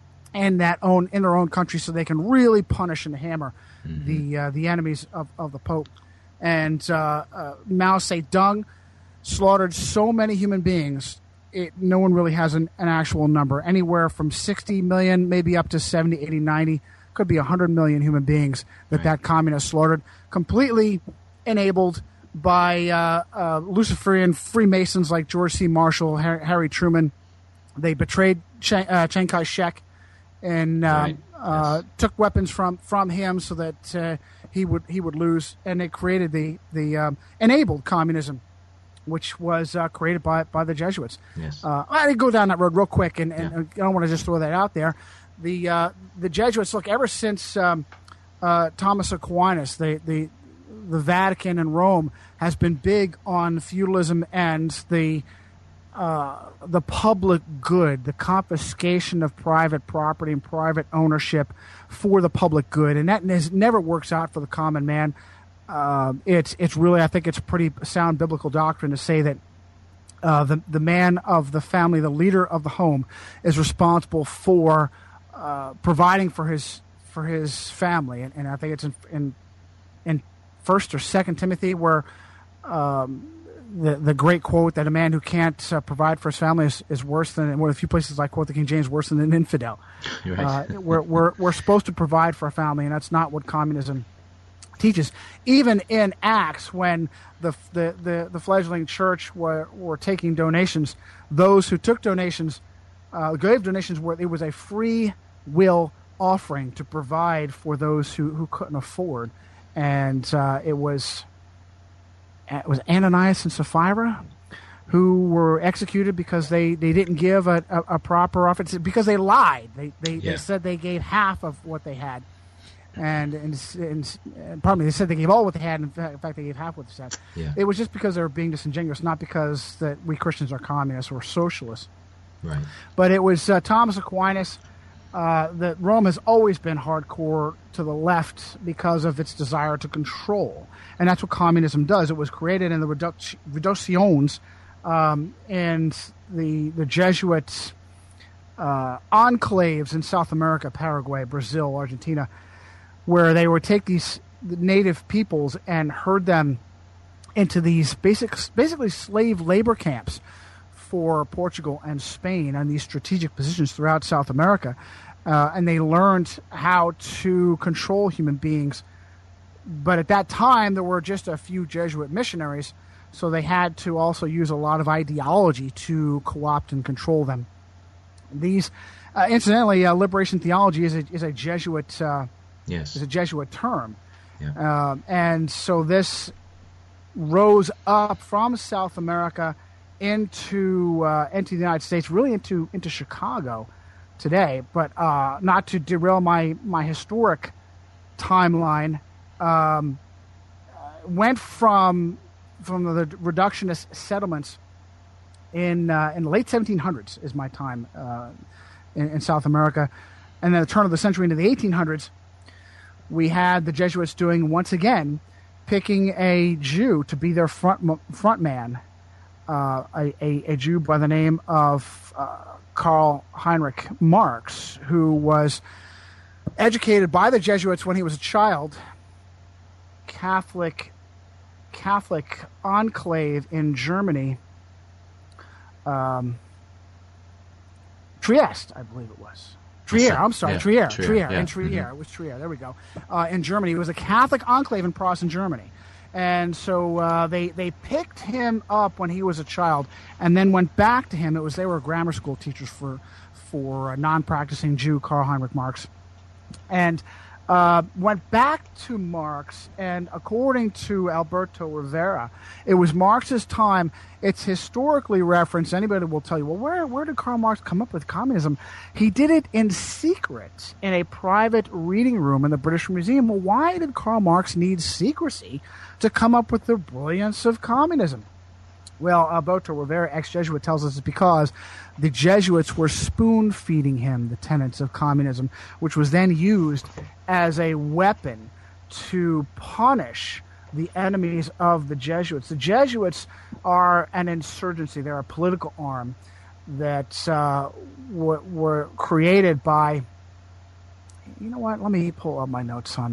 in that own in their own country, so they can really punish and hammer mm-hmm. the uh, the enemies of, of the Pope. And uh, uh, Mao Zedong slaughtered so many human beings. It, no one really has an, an actual number. Anywhere from sixty million, maybe up to seventy, eighty, ninety, could be one hundred million human beings that right. that communist slaughtered, completely enabled by uh, uh, Luciferian Freemasons like George C. Marshall, Harry, Harry Truman. They betrayed Chiang, uh, Chiang Kai-shek and uh, right. uh, yes. took weapons from, from him so that uh, he would he would lose, and they created the the um, enabled communism, which was uh, created by by the Jesuits. Yes. Uh, I go down that road real quick, and, and yeah. I don't want to just throw that out there. The uh, the Jesuits, look, ever since um, uh, Thomas Aquinas, the, the the Vatican and Rome has been big on feudalism and the uh, the public good, the confiscation of private property and private ownership for the public good, and that has, never works out for the common man. Uh, it's it's really, I think it's a pretty sound biblical doctrine to say that uh, the the man of the family, the leader of the home, is responsible for uh, providing for his for his family, and, and I think it's in, in in First or Second Timothy where um, the the great quote that a man who can't uh, provide for his family is, is worse than, one of the few places I quote the King James, worse than an infidel. Right. Uh, we're we're we're supposed to provide for our family, and that's not what communism teaches. Even in Acts, when the the, the, the fledgling church were, were taking donations, those who took donations, uh, gave donations, were it was a free will offering to provide for those who, who couldn't afford. And uh, it was it was Ananias and Sapphira who were executed because they, they didn't give a, a, a proper offering, because they lied. They they, yeah. they said they gave half of what they had. And, and, and, and pardon me, they said they gave all what they had. In fact, in fact they gave half what they said. Yeah. It was just because they were being disingenuous, not because that we Christians are communists or socialists. Right. But it was uh, Thomas Aquinas. Uh, that Rome has always been hardcore to the left because of its desire to control. And that's what communism does. It was created in the reduc- reducciones um, and the, the Jesuit uh, enclaves in South America, Paraguay, Brazil, Argentina, where they would take these native peoples and herd them into these basic, basically slave labor camps for Portugal and Spain and these strategic positions throughout South America. Uh, and they learned how to control human beings. But at that time, there were just a few Jesuit missionaries, so they had to also use a lot of ideology to co-opt and control them. These, uh, incidentally, uh, liberation theology is a, is a Jesuit uh, yes. is a Jesuit term. Yeah. Um, and so this rose up from South America into uh, into the United States, really into into Chicago today. But uh, not to derail my my historic timeline, um, went from from the reductionist settlements in uh, in the late seventeen hundreds is my time uh, in, in South America, and then the turn of the century into the eighteen hundreds, we had the Jesuits doing once again, picking a Jew to be their front front man. Uh, a, a, a Jew by the name of uh, Karl Heinrich Marx, who was educated by the Jesuits when he was a child, Catholic Catholic enclave in Germany, um, Trieste, I believe it was. Trier, I'm sorry, yeah, Trier, Trier, Trier, yeah. in Trier, Mm-hmm. it was Trier, there we go. Uh, in Germany, it was a Catholic enclave in Protestant Germany. And so uh, they they picked him up when he was a child, and then went back to him. It was they were grammar school teachers for for a non-practicing Jew, Karl Heinrich Marx, and uh, went back to Marx. And according to Alberto Rivera, it was Marx's time. It's historically referenced. Anybody will tell you, well, where where did Karl Marx come up with communism? He did it in secret in a private reading room in the British Museum. Well, why did Karl Marx need secrecy to come up with the brilliance of communism? Well, Alberto Rivera, ex-Jesuit, tells us it's because the Jesuits were spoon-feeding him the tenets of communism, which was then used as a weapon to punish the enemies of the Jesuits. The Jesuits are an insurgency. They're a political arm that uh, w- were created by, you know what, let me pull up my notes on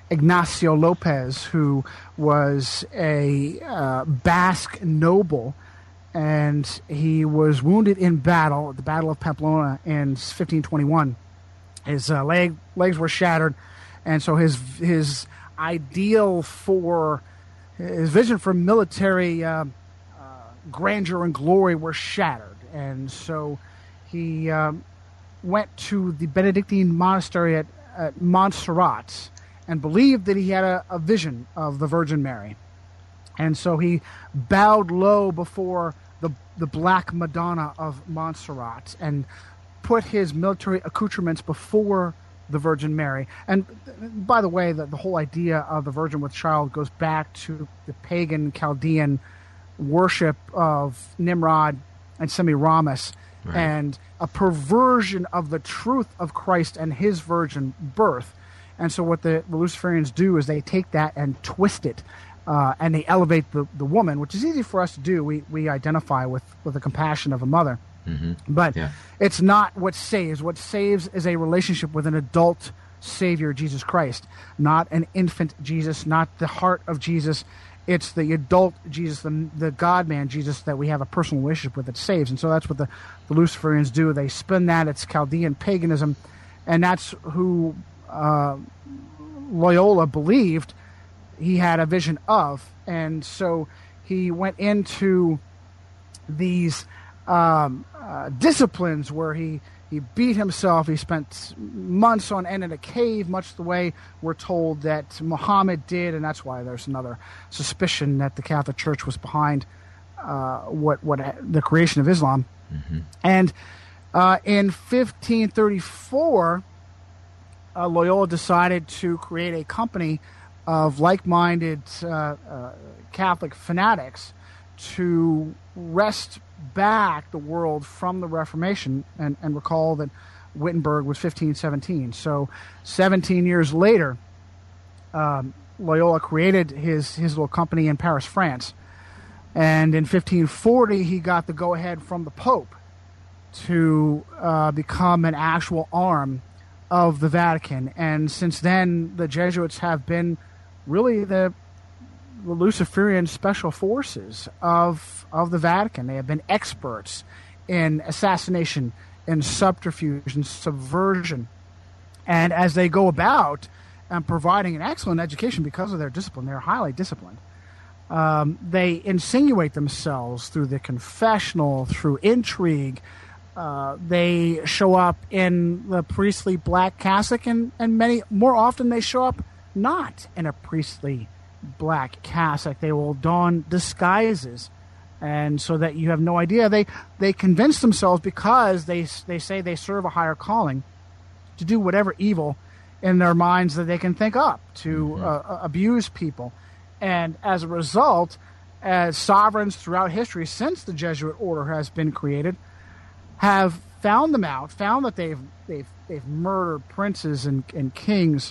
Ignacio Lopez, who was a uh, Basque noble, and he was wounded in battle at the Battle of Pamplona in fifteen twenty-one. His uh, leg, legs were shattered, and so his his ideal for his vision for military uh, uh, grandeur and glory were shattered, and so he um, went to the Benedictine monastery at, at Montserrat and believed that he had a, a vision of the Virgin Mary. And so he bowed low before the, the Black Madonna of Montserrat and put his military accoutrements before the Virgin Mary. And by the way, the, the whole idea of the Virgin with Child goes back to the pagan Chaldean worship of Nimrod and Semiramis, right, and a perversion of the truth of Christ and his virgin birth. And so what the, the Luciferians do is they take that and twist it, uh, and they elevate the, the woman, which is easy for us to do. We we identify with, with the compassion of a mother. Mm-hmm. But yeah. It's not what saves. What saves is a relationship with an adult Savior, Jesus Christ, not an infant Jesus, not the heart of Jesus. It's the adult Jesus, the, the God-man Jesus that we have a personal relationship with that saves. And so that's what the, the Luciferians do. They spin that. It's Chaldean paganism, and that's who uh, Loyola believed he had a vision of. And so he went into these um, uh, disciplines where he, he beat himself. He spent months on end in a cave, much the way we're told that Muhammad did, and that's why there's another suspicion that the Catholic Church was behind uh, what what the creation of Islam. Mm-hmm. And uh, in fifteen thirty-four, uh, Loyola decided to create a company of like-minded uh, uh, Catholic fanatics to wrest back the world from the Reformation, and, and recall that Wittenberg was fifteen seventeen. So seventeen years later, um, Loyola created his, his little company in Paris, France. And in fifteen forty, he got the go-ahead from the Pope to uh, become an actual arm of the Vatican. And since then, the Jesuits have been really the the Luciferian special forces of of the Vatican. They have been experts in assassination, in subterfuge, and subversion. And as they go about and providing an excellent education because of their discipline, they're highly disciplined. Um, they insinuate themselves through the confessional, through intrigue. Uh, they show up in the priestly black cassock, and, and many more often they show up not in a priestly black cassock. They will don disguises, and so that you have no idea. They they convince themselves, because they they say they serve a higher calling, to do whatever evil in their minds that they can think up, to mm-hmm. uh, abuse people. And as a result, as sovereigns throughout history since the Jesuit order has been created, have found them out, found that they've they've they've murdered princes and, and kings,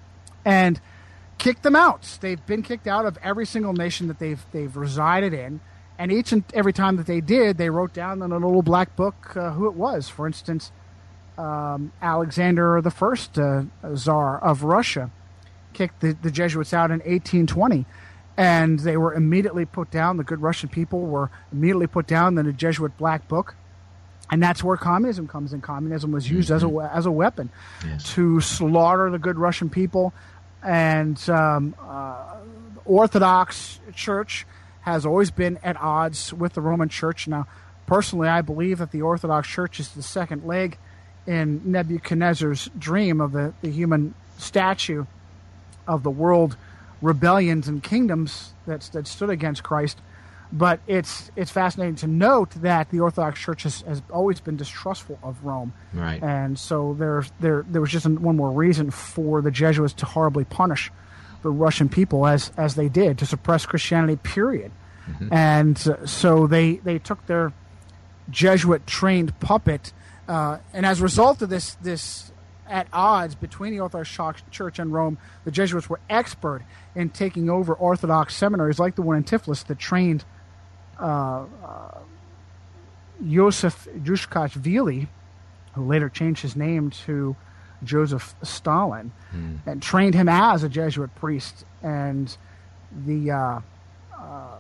and kicked them out. They've been kicked out of every single nation that they've they've resided in, and each and every time that they did, they wrote down in a little black book uh, who it was. For instance, um, Alexander the First, uh, Tsar of Russia, kicked the, the Jesuits out in eighteen twenty, and they were immediately put down. The good Russian people were immediately put down in the Jesuit black book. And that's where communism comes in. Communism was used mm-hmm. as a as a weapon yes. to slaughter the good Russian people. And um, uh, the Orthodox Church has always been at odds with the Roman Church. Now, personally, I believe that the Orthodox Church is the second leg in Nebuchadnezzar's dream of the, the human statue of the world rebellions and kingdoms that that stood against Christ. But it's it's fascinating to note that the Orthodox Church has, has always been distrustful of Rome, right? And so there there there was just one more reason for the Jesuits to horribly punish the Russian people as as they did, to suppress Christianity. Period. Mm-hmm. And uh, so they they took their Jesuit trained puppet, uh, and as a result of this this at odds between the Orthodox Church and Rome, the Jesuits were expert in taking over Orthodox seminaries like the one in Tiflis that trained Uh, uh, Joseph Jushkashvili, who later changed his name to Joseph Stalin, mm. and trained him as a Jesuit priest. And the uh, uh,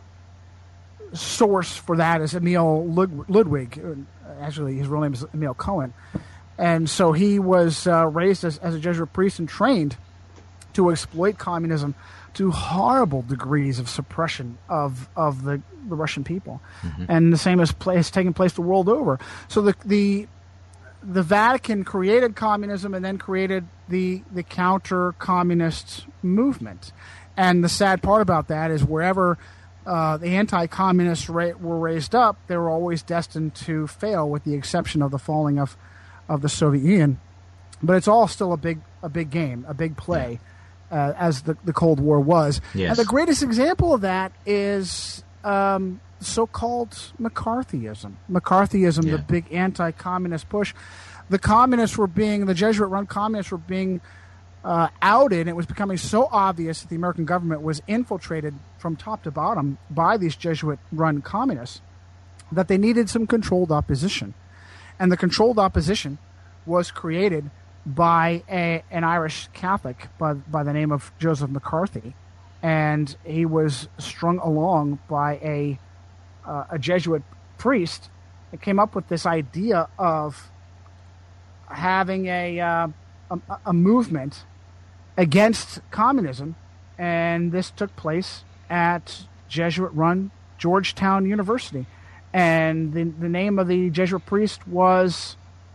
source for that is Emil Lud- Ludwig. Actually, his real name is Emil Cohen. And so he was uh, raised as, as a Jesuit priest and trained to exploit communism to horrible degrees of suppression of of the, the Russian people. Mm-hmm. And the same has, play, has taken place the world over. So the the the Vatican created communism and then created the the counter-communist movement. And the sad part about that is wherever uh, the anti-communists ra- were raised up, they were always destined to fail, with the exception of the falling of, of the Soviet Union. But it's all still a big a big game, a big play, uh, as the, the Cold War was. Yes. And the greatest example of that is um, so-called McCarthyism. McCarthyism, Yeah. the big anti-communist push. The communists were being, the Jesuit-run communists were being uh, outed, and it was becoming so obvious that the American government was infiltrated from top to bottom by these Jesuit-run communists that they needed some controlled opposition. And the controlled opposition was created by a, an Irish Catholic by, by the name of Joseph McCarthy, and he was strung along by a uh, a Jesuit priest that came up with this idea of having a, uh, a a movement against communism, and this took place at Jesuit-run Georgetown University, and the the name of the Jesuit priest was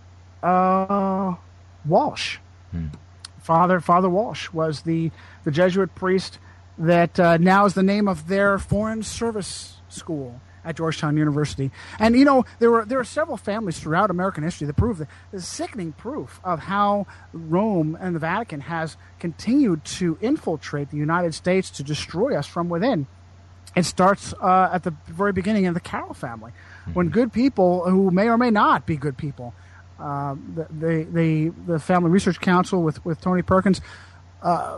uh, Walsh. Hmm. Father Father Walsh was the the Jesuit priest that uh, now is the name of their foreign service school at Georgetown University. And you know, there were there are several families throughout American history that prove that there's sickening proof of how Rome and the Vatican has continued to infiltrate the United States to destroy us from within. It starts uh, at the very beginning of the Carroll family, mm-hmm. when good people who may or may not be good people, uh, the, the the the Family Research Council with with Tony Perkins, uh,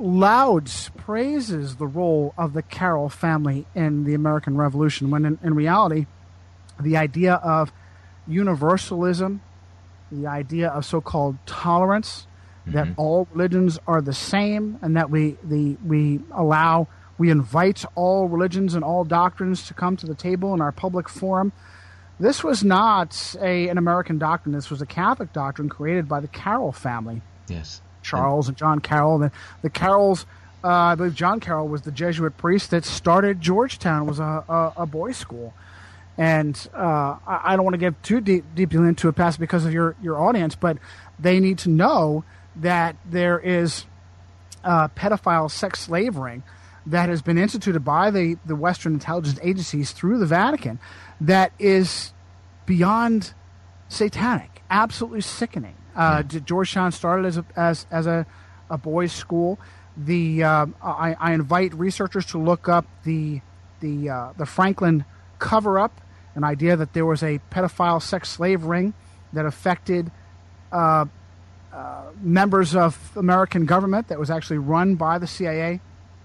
louds praises the role of the Carroll family in the American Revolution, when in, in reality, the idea of universalism, the idea of so-called tolerance, mm-hmm. that all religions are the same, and that we the we allow we invite all religions and all doctrines to come to the table in our public forum. This was not a an American doctrine. This was a Catholic doctrine created by the Carroll family. Yes. Charles and John Carroll. The, the Carrolls, uh, I believe John Carroll was the Jesuit priest that started Georgetown. It was a, a, a boys' school. And uh, I, I don't want to get too deep, deeply into it, past because of your, your audience, but they need to know that there is uh, pedophile sex slavering that has been instituted by the, the Western intelligence agencies through the Vatican that is beyond satanic, absolutely sickening. Uh, yeah. Georgetown started as a, as, as a, a boys' school. The uh, I, I invite researchers to look up the the uh, the Franklin cover-up, an idea that there was a pedophile sex slave ring that affected uh, uh, members of American government that was actually run by the C I A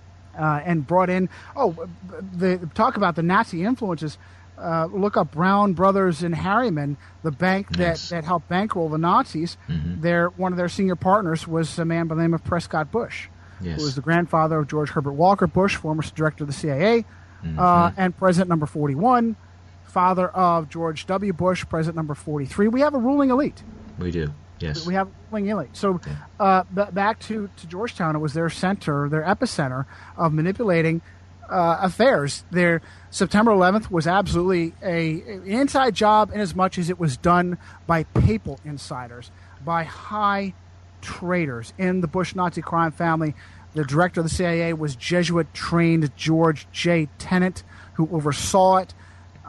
uh, and brought in. Oh, the talk about the Nazi influences. Uh, look up Brown Brothers and Harriman, the bank that, yes. that helped bankroll the Nazis. Mm-hmm. Their one of their senior partners was a man by the name of Prescott Bush, yes. who was the grandfather of George Herbert Walker Bush, former director of the C I A, mm-hmm. uh, and president number forty-one, father of George W. Bush, president number forty-three. We have a ruling elite. We do, yes. We have a ruling elite. So yeah. uh, b- back to, to Georgetown, it was their center, their epicenter of manipulating Uh, affairs. Their September eleventh was absolutely a an inside job, in as much as it was done by papal insiders, by high traitors in the Bush Nazi crime family. The director of the C I A was Jesuit-trained George J. Tenet, who oversaw it.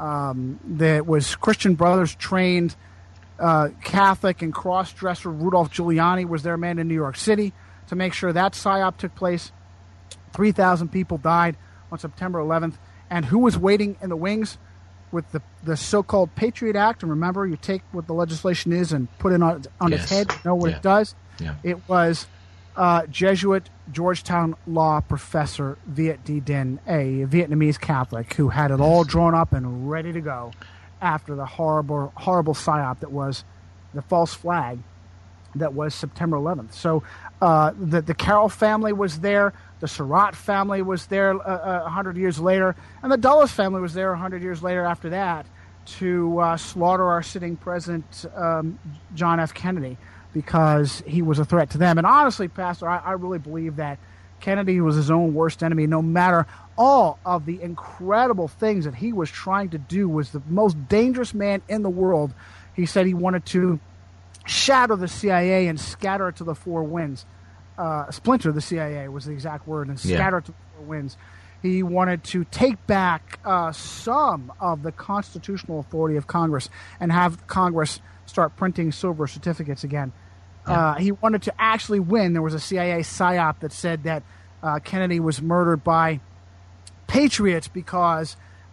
Um, there was Christian Brothers-trained uh, Catholic and cross-dresser Rudolph Giuliani was their man in New York City to make sure that psyop took place. three thousand people died on September eleventh, and who was waiting in the wings with the, the so-called Patriot Act? And remember, you take what the legislation is and put it on, on yes. its head, know what yeah. it does. Yeah. It was uh, Jesuit Georgetown law professor Viet D. Din, a Vietnamese Catholic who had it all drawn up and ready to go after the horrible, horrible psyop that was the false flag that was September eleventh. So uh, the, the Carroll family was there, the Surratt family was there uh, one hundred years later, and the Dulles family was there one hundred years later after that to uh, slaughter our sitting president, um, John F. Kennedy, because he was a threat to them. And honestly, Pastor, I, I really believe that Kennedy was his own worst enemy, no matter all of the incredible things that he was trying to do, was the most dangerous man in the world. He said he wanted to shatter the C I A and scatter it to the four winds. Uh, splinter the C I A was the exact word, and scatter yeah. it to the four winds. He wanted to take back uh, some of the constitutional authority of Congress and have Congress start printing silver certificates again. Yeah. Uh, he wanted to actually win. There was a C I A psyop that said that uh, Kennedy was murdered by patriots because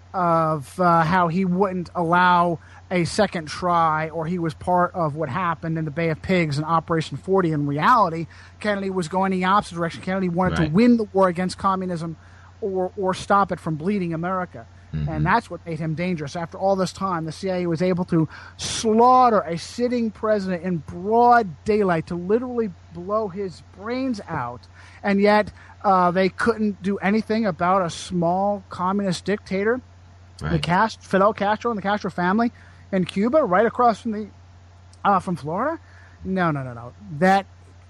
of uh, how he wouldn't allow a second try, or he was part of what happened in the Bay of Pigs and Operation forty. In reality, Kennedy was going the opposite direction. Kennedy wanted right. to win the war against communism or or stop it from bleeding America. Mm-hmm. And that's what made him dangerous. After all this time, the C I A was able to slaughter a sitting president in broad daylight, to literally blow his brains out. And yet uh, they couldn't do anything about a small communist dictator, right. the Cast- Fidel Castro and the Castro family in Cuba, right across from the uh, from Florida. No, no, no, no. That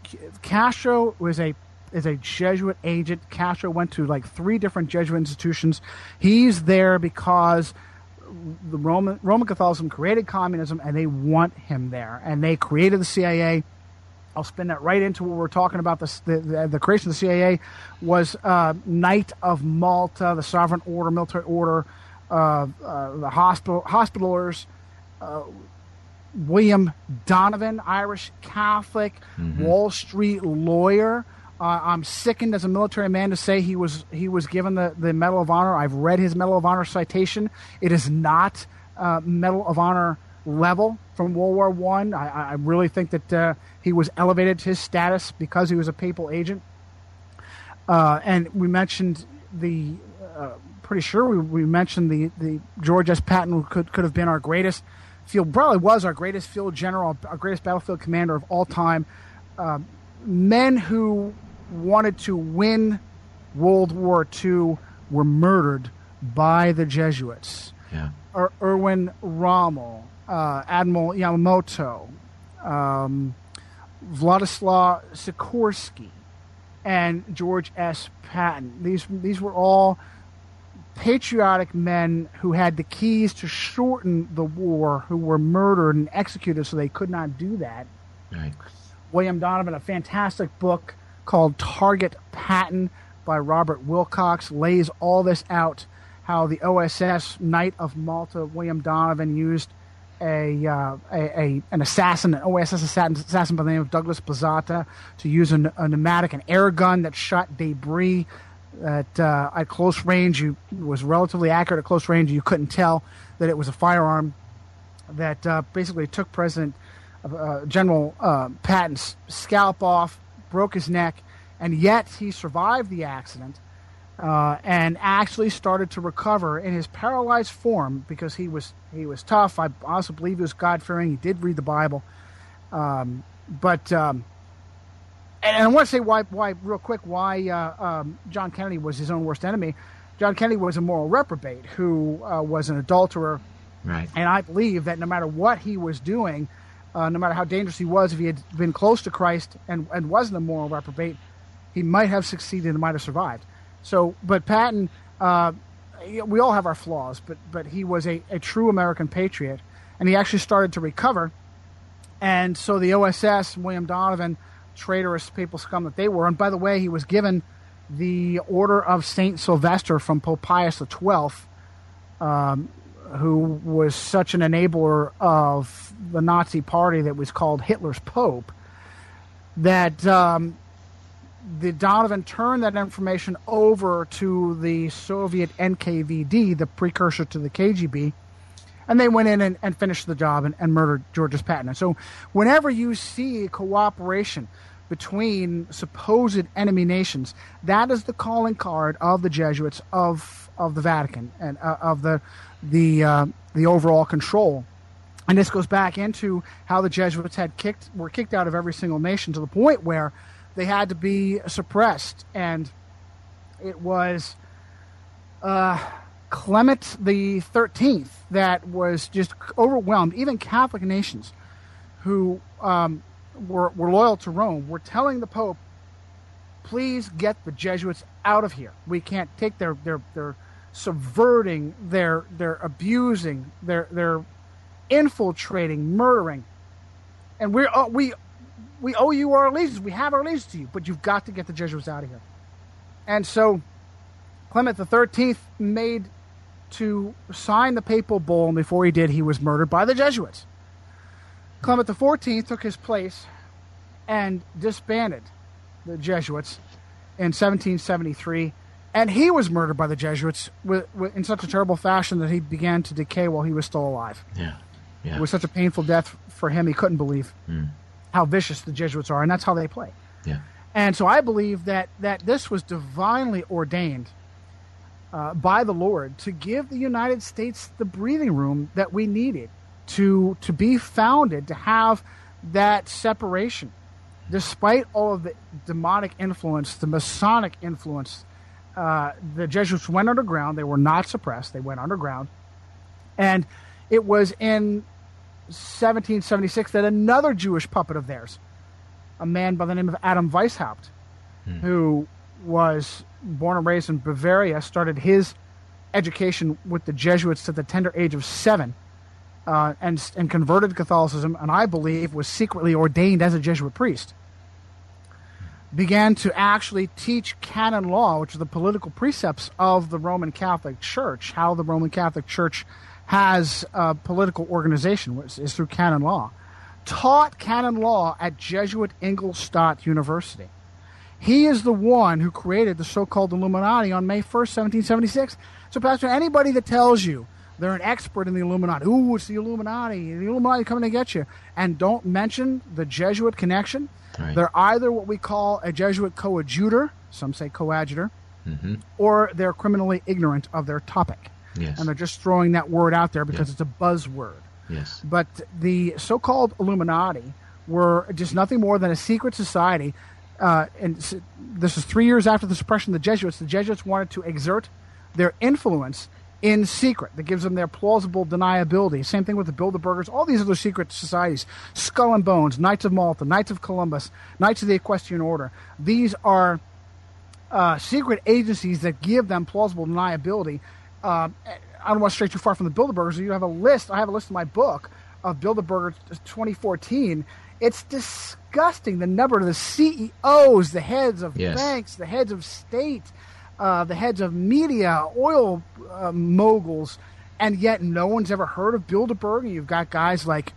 Castro was a is a Jesuit agent. Castro went to like three different Jesuit institutions. He's there because the Roman Roman Catholicism created communism, and they want him there. And they created the C I A. I'll spin that right into what we're talking about. The the, the creation of the C I A was uh, Knight of Malta, the Sovereign Order, military order, uh, uh, the hospital hospitalers. Uh, William Donovan, Irish Catholic, mm-hmm. Wall Street lawyer. Uh, I'm sickened as a military man to say he was he was given the, the Medal of Honor. I've read his Medal of Honor citation. It is not uh, Medal of Honor level from World War One. I. I, I really think that uh, he was elevated to his status because he was a papal agent. Uh, and we mentioned the, uh, pretty sure we, we mentioned the, the George S. Patton, who could could have been our greatest field, probably was our greatest field general, our greatest battlefield commander of all time. Uh, men who wanted to win World War Two were murdered by the Jesuits. Yeah. Er, Erwin Rommel, uh, Admiral Yamamoto, um, Vladislav Sikorsky, and George S. Patton. These these were all patriotic men who had the keys to shorten the war, who were murdered and executed so they could not do that. Right. William Donovan, a fantastic book called Target Patton by Robert Wilcox, lays all this out, how the O S S Knight of Malta, William Donovan, used a, uh, a, a an assassin, an O S S assassin, assassin by the name of Douglas Pizzata, to use a, a pneumatic, an air gun that shot debris that uh, at close range you was relatively accurate at close range. You couldn't tell that it was a firearm, that uh, basically took President uh, General uh, Patton's scalp off, broke his neck, and yet he survived the accident uh, and actually started to recover in his paralyzed form, because he was he was tough. I also believe he was God-fearing. He did read the Bible, um, but. Um, And I want to say why, why real quick, why uh, um, John Kennedy was his own worst enemy. John Kennedy was a moral reprobate who uh, was an adulterer. Right. And I believe that no matter what he was doing, uh, no matter how dangerous he was, if he had been close to Christ and, and wasn't a moral reprobate, he might have succeeded and might have survived. So, but Patton, uh, we all have our flaws, but but he was a, a true American patriot, and he actually started to recover. And so the O S S, William Donovan, traitorous papal scum that they were. And by the way, he was given the Order of Saint Sylvester from Pope Pius the twelfth, um, who was such an enabler of the Nazi party that was called Hitler's Pope, that um, the Donovan turned that information over to the Soviet N K V D, the precursor to the K G B, and they went in and, and finished the job and, and murdered George S. Patton. And so whenever you see cooperation between supposed enemy nations, that is the calling card of the Jesuits, of of the Vatican, and uh, of the the uh, the overall control And this goes back into how the Jesuits had kicked were kicked out of every single nation to the point where they had to be suppressed. And it was uh, Clement the thirteenth that was just overwhelmed. Even Catholic nations who um, were, were loyal to Rome were telling the Pope, please get the Jesuits out of here. We can't take their their their subverting, their their abusing, their their infiltrating, murdering, and we're uh, we we owe you our allegiance. We have our allegiance to you, but you've got to get the Jesuits out of here. And so Clement the thirteenth made to sign the papal bull, and before he did, he was murdered by the Jesuits. Clement the fourteenth took his place and disbanded the Jesuits in seventeen seventy-three, and he was murdered by the Jesuits with, with, in such a terrible fashion that he began to decay while he was still alive. Yeah, yeah. It was such a painful death for him, he couldn't believe mm. how vicious the Jesuits are, and that's how they play. Yeah. And so I believe that, that this was divinely ordained uh, by the Lord to give the United States the breathing room that we needed to to be founded, to have that separation. Despite all of the demonic influence, the Masonic influence, uh, the Jesuits went underground. They were not suppressed. They went underground. And it was in seventeen seventy-six that another Jewish puppet of theirs, a man by the name of Adam Weishaupt, hmm. who was born and raised in Bavaria, started his education with the Jesuits at the tender age of seven. Uh, and and converted to Catholicism, and I believe was secretly ordained as a Jesuit priest, began to actually teach canon law, which are the political precepts of the Roman Catholic Church, how the Roman Catholic Church has a political organization, which is through canon law. Taught canon law at Jesuit Ingolstadt University. He is the one who created the so-called Illuminati on May first, seventeen seventy-six. So, Pastor, anybody that tells you they're an expert in the Illuminati. Ooh, it's the Illuminati. The Illuminati coming to get you. And don't mention the Jesuit connection. Right. They're either what we call a Jesuit coadjutor, some say coadjutor, mm-hmm. or they're criminally ignorant of their topic. Yes. And they're just throwing that word out there because yes. it's a buzzword. Yes. But the so-called Illuminati were just nothing more than a secret society. Uh, and this is three years after the suppression of the Jesuits. The Jesuits wanted to exert their influence in secret. That gives them their plausible deniability. Same thing with the Bilderbergers, all these other secret societies. Skull and Bones, Knights of Malta, Knights of Columbus, Knights of the Equestrian Order. These are uh, secret agencies that give them plausible deniability. Uh, I don't want to stray too far from the Bilderbergers. You have a list. I have a list in my book of Bilderbergers twenty fourteen. It's disgusting, the number of the C E Os, the heads of yes. banks, the heads of state, Uh, the heads of media, oil uh, moguls, and yet no one's ever heard of Bilderberg. And you've got guys like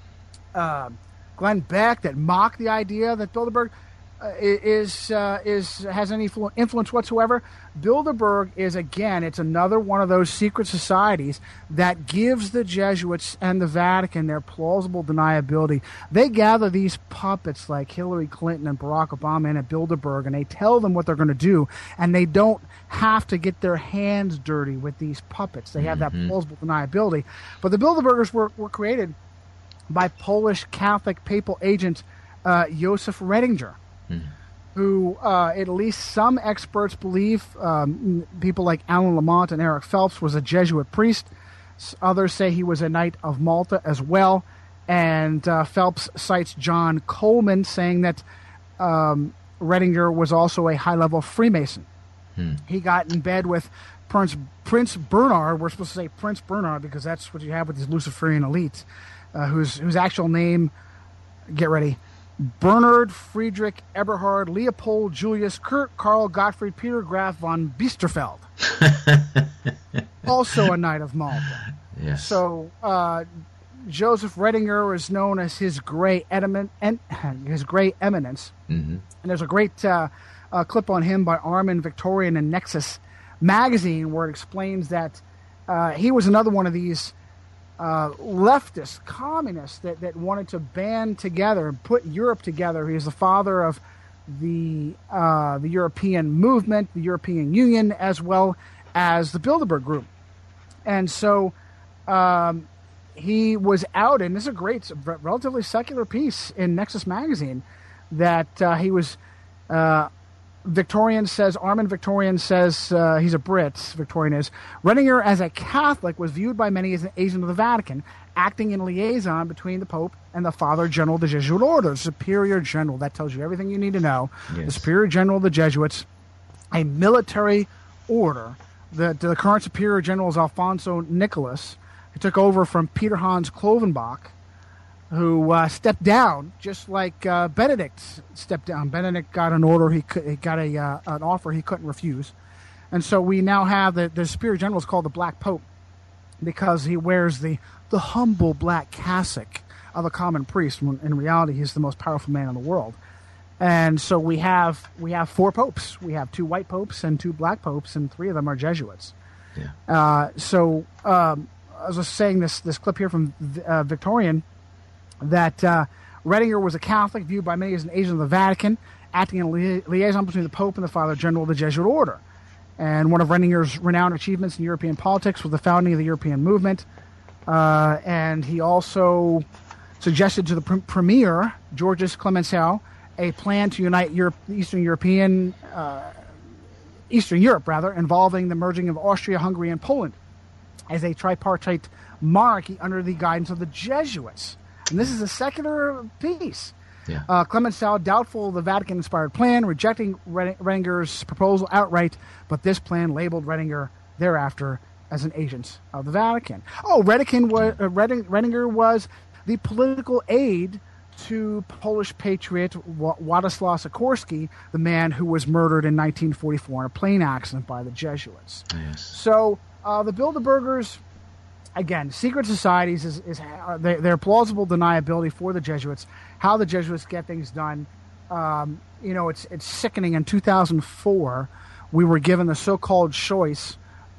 uh, Glenn Beck that mock the idea that Bilderberg uh, is uh, is has any influ- influence whatsoever. Bilderberg is, again, it's another one of those secret societies that gives the Jesuits and the Vatican their plausible deniability. They gather these puppets like Hillary Clinton and Barack Obama in at Bilderberg, and they tell them what they're going to do, and they don't have to get their hands dirty with these puppets. They have mm-hmm. that plausible deniability. But the Bilderbergers were, were created by Polish Catholic papal agent uh, Joseph Ratzinger, mm. who uh, at least some experts believe, um, people like Alan Lamont and Eric Phelps, was a Jesuit priest. Others say he was a Knight of Malta as well. And uh, Phelps cites John Coleman, saying that um, Ratzinger was also a high-level Freemason. Hmm. He got in bed with Prince, Prince Bernard. We're supposed to say Prince Bernard because that's what you have with these Luciferian elites, uh, whose, whose actual name, get ready, Bernard Friedrich Eberhard Leopold Julius Kurt Karl Gottfried Peter Graf von Biesterfeld, also a Knight of Malta. Yes. So uh, Joseph Ratzinger is known as his Gray Eminence, en- his Gray Eminence, mm-hmm. and there's a great uh, uh, clip on him by Armin Victorian in Nexus magazine where it explains that uh, he was another one of these Uh, leftists, communists that, that wanted to band together and put Europe together. He is the father of the uh, the European movement, the European Union, as well as the Bilderberg Group. And so um, he was out, and this is a great, relatively secular piece in Nexus Magazine, that uh, he was, uh, Victorian says, Armin Victorian says, uh, he's a Brit, Victorian is, Redinger as a Catholic was viewed by many as an agent of the Vatican, acting in liaison between the Pope and the Father General of the Jesuit Order, the Superior General. That tells you everything you need to know. Yes. The Superior General of the Jesuits, a military order. The, the current Superior General is Alfonso Nicholas, who took over from Peter Hans Klovenbach, who uh, stepped down, just like uh, Benedict stepped down. Benedict got an order, he, could, he got a uh, an offer he couldn't refuse. And so we now have the, the Superior General is called the Black Pope, because he wears the, the humble black cassock of a common priest, when in reality he's the most powerful man in the world. And so we have we have four popes. We have two white popes and two black popes, and three of them are Jesuits. Yeah. Uh, so um, I was just saying this this clip here from uh, Victorian, that uh, Redinger was a Catholic, viewed by many as an agent of the Vatican, acting in li- liaison between the Pope and the Father General of the Jesuit Order. And one of Redinger's renowned achievements in European politics was the founding of the European movement. Uh, and he also suggested to the pr- Premier, Georges Clemenceau, a plan to unite Europe, Eastern European, uh, Eastern Europe rather, involving the merging of Austria, Hungary, and Poland as a tripartite monarchy under the guidance of the Jesuits. And this is a secular piece. Yeah. Uh, Clemenceau, doubtful of the Vatican-inspired plan, rejecting Redinger's proposal outright, but this plan labeled Redinger thereafter as an agent of the Vatican. Oh, Redinger was, uh, Redinger was the political aide to Polish patriot Władysław Sikorski, the man who was murdered in nineteen forty-four in a plane accident by the Jesuits. Yes. So uh, the Bilderbergers, again, secret societies is, is uh, they, they're plausible deniability for the Jesuits. How the Jesuits get things done, um, you know, it's it's sickening. In two thousand four, we were given the so-called choice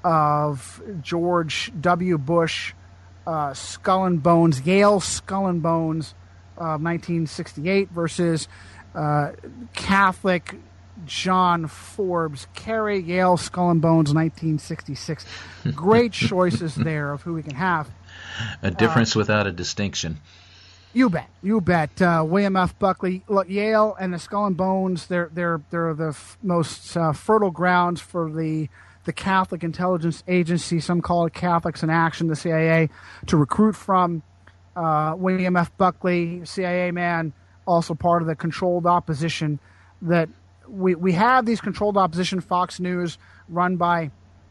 of George W. Bush, uh, Skull and Bones, Yale Skull and Bones of nineteen sixty-eight versus uh, Catholic John Forbes Kerry, Yale Skull and Bones nineteen sixty-six. Great choices there of who we can have. A difference uh, without a distinction. You bet, you bet. Uh, William F. Buckley, look, Yale and the Skull and Bones, they're they're they're the f- most uh, fertile grounds for the the Catholic Intelligence Agency. Some call it Catholics in Action, the C I A, to recruit from. Uh, William F. Buckley, C I A man, also part of the controlled opposition. That we we have these controlled opposition. Fox News, run by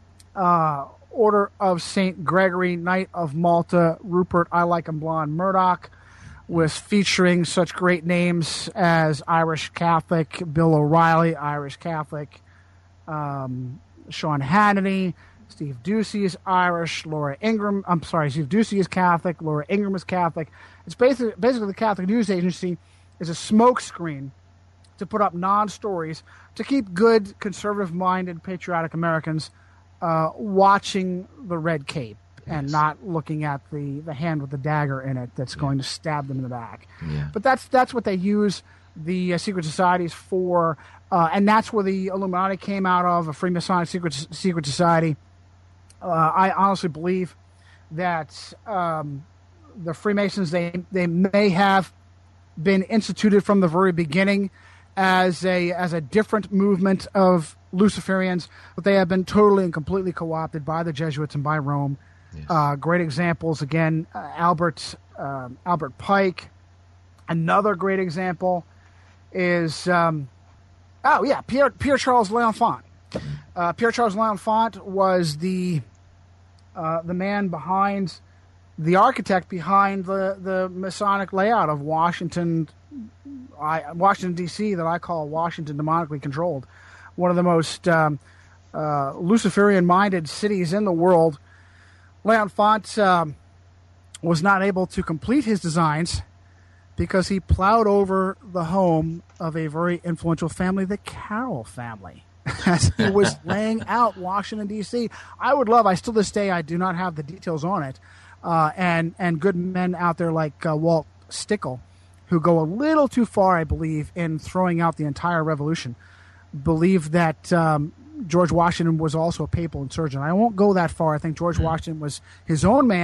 uh, Order of Saint Gregory, Knight of Malta, Rupert I Like 'em Blonde Murdoch, was featuring such great names as Irish Catholic Bill O'Reilly, Irish Catholic um, Sean Hannity. Steve Doocy is Irish. Laura Ingraham, I'm sorry, Steve Doocy is Catholic. Laura Ingraham is Catholic. It's basically, basically the Catholic News Agency is a smokescreen to put up non-stories to keep good, conservative-minded, patriotic Americans uh, watching the red cape and yes. not looking at the, the hand with the dagger in it that's yeah. going to stab them in the back. Yeah. But that's that's what they use the uh, secret societies for, uh, and that's where the Illuminati came out of, a Freemasonic secret secret society. Uh, I honestly believe that um, the Freemasons, they they may have been instituted from the very beginning as a as a different movement of Luciferians, but they have been totally and completely co-opted by the Jesuits and by Rome. Yes. Uh, great examples, again, uh, Albert uh, Albert Pike. Another great example is, um, oh yeah, Pierre Pierre Charles L'Enfant. Uh, Pierre Charles L'Enfant was the uh, the man behind, the architect behind the, the Masonic layout of Washington, I, Washington D C that I call Washington demonically controlled, one of the most um, uh, Luciferian-minded cities in the world. L'Enfant um, was not able to complete his designs because he plowed over the home of a very influential family, the Carroll family, as he was laying out Washington, D C I would love, I still this day, I do not have the details on it, uh, and, and good men out there like uh, Walt Stickle, who go a little too far, I believe, in throwing out the entire revolution, believe that um, George Washington was also a papal insurgent. I won't go that far. I think George Washington was his own man,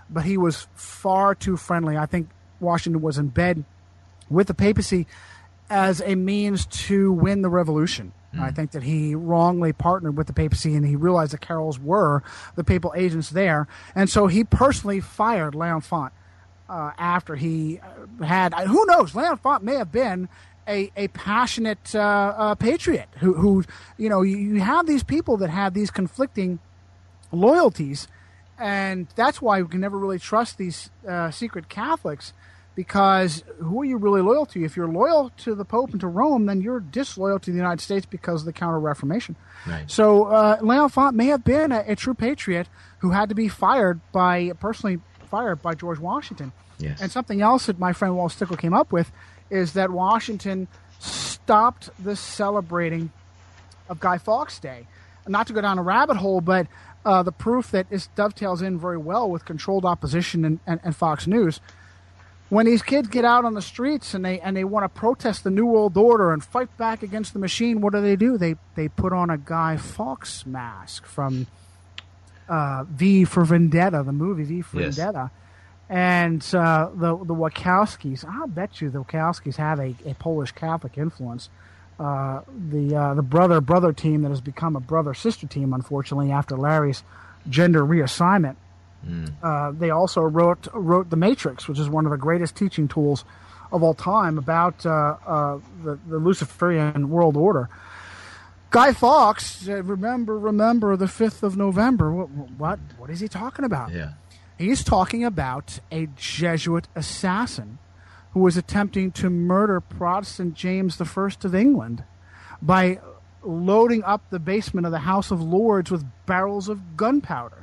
but he was far too friendly. I think Washington was in bed with the papacy as a means to win the revolution. Mm. I think that he wrongly partnered with the papacy, and he realized the Carols were the papal agents there. And so he personally fired L'Enfant uh, after he had, who knows, L'Enfant may have been a, a passionate uh, uh, patriot who, who, you know, you, you have these people that have these conflicting loyalties, and that's why we can never really trust these uh, secret Catholics, because who are you really loyal to? If you're loyal to the Pope and to Rome, then you're disloyal to the United States because of the Counter-Reformation. Right. So uh, L'Enfant may have been a, a true patriot who had to be fired by, personally fired by George Washington. Yes. And something else that my friend Walt Stickle came up with is that Washington stopped the celebrating of Guy Fawkes Day. Not to go down a rabbit hole, but uh, the proof that this dovetails in very well with controlled opposition and, and, and Fox News. When these kids get out on the streets and they and they want to protest the New World Order and fight back against the machine, what do they do? They they put on a Guy Fawkes mask from uh, V for Vendetta, the movie V for yes. Vendetta. And uh, the the Wachowskis, I'll bet you the Wachowskis have a, a Polish Catholic influence. Uh, the uh, the brother brother team that has become a brother sister team, unfortunately, after Larry's gender reassignment. Mm. Uh, they also wrote wrote The Matrix, which is one of the greatest teaching tools of all time about uh, uh, the, the Luciferian world order. Guy Fawkes, uh, remember, remember the fifth of November. What, what, what is he talking about? Yeah. He's talking about a Jesuit assassin who was attempting to murder Protestant James the First of England by loading up the basement of the House of Lords with barrels of gunpowder.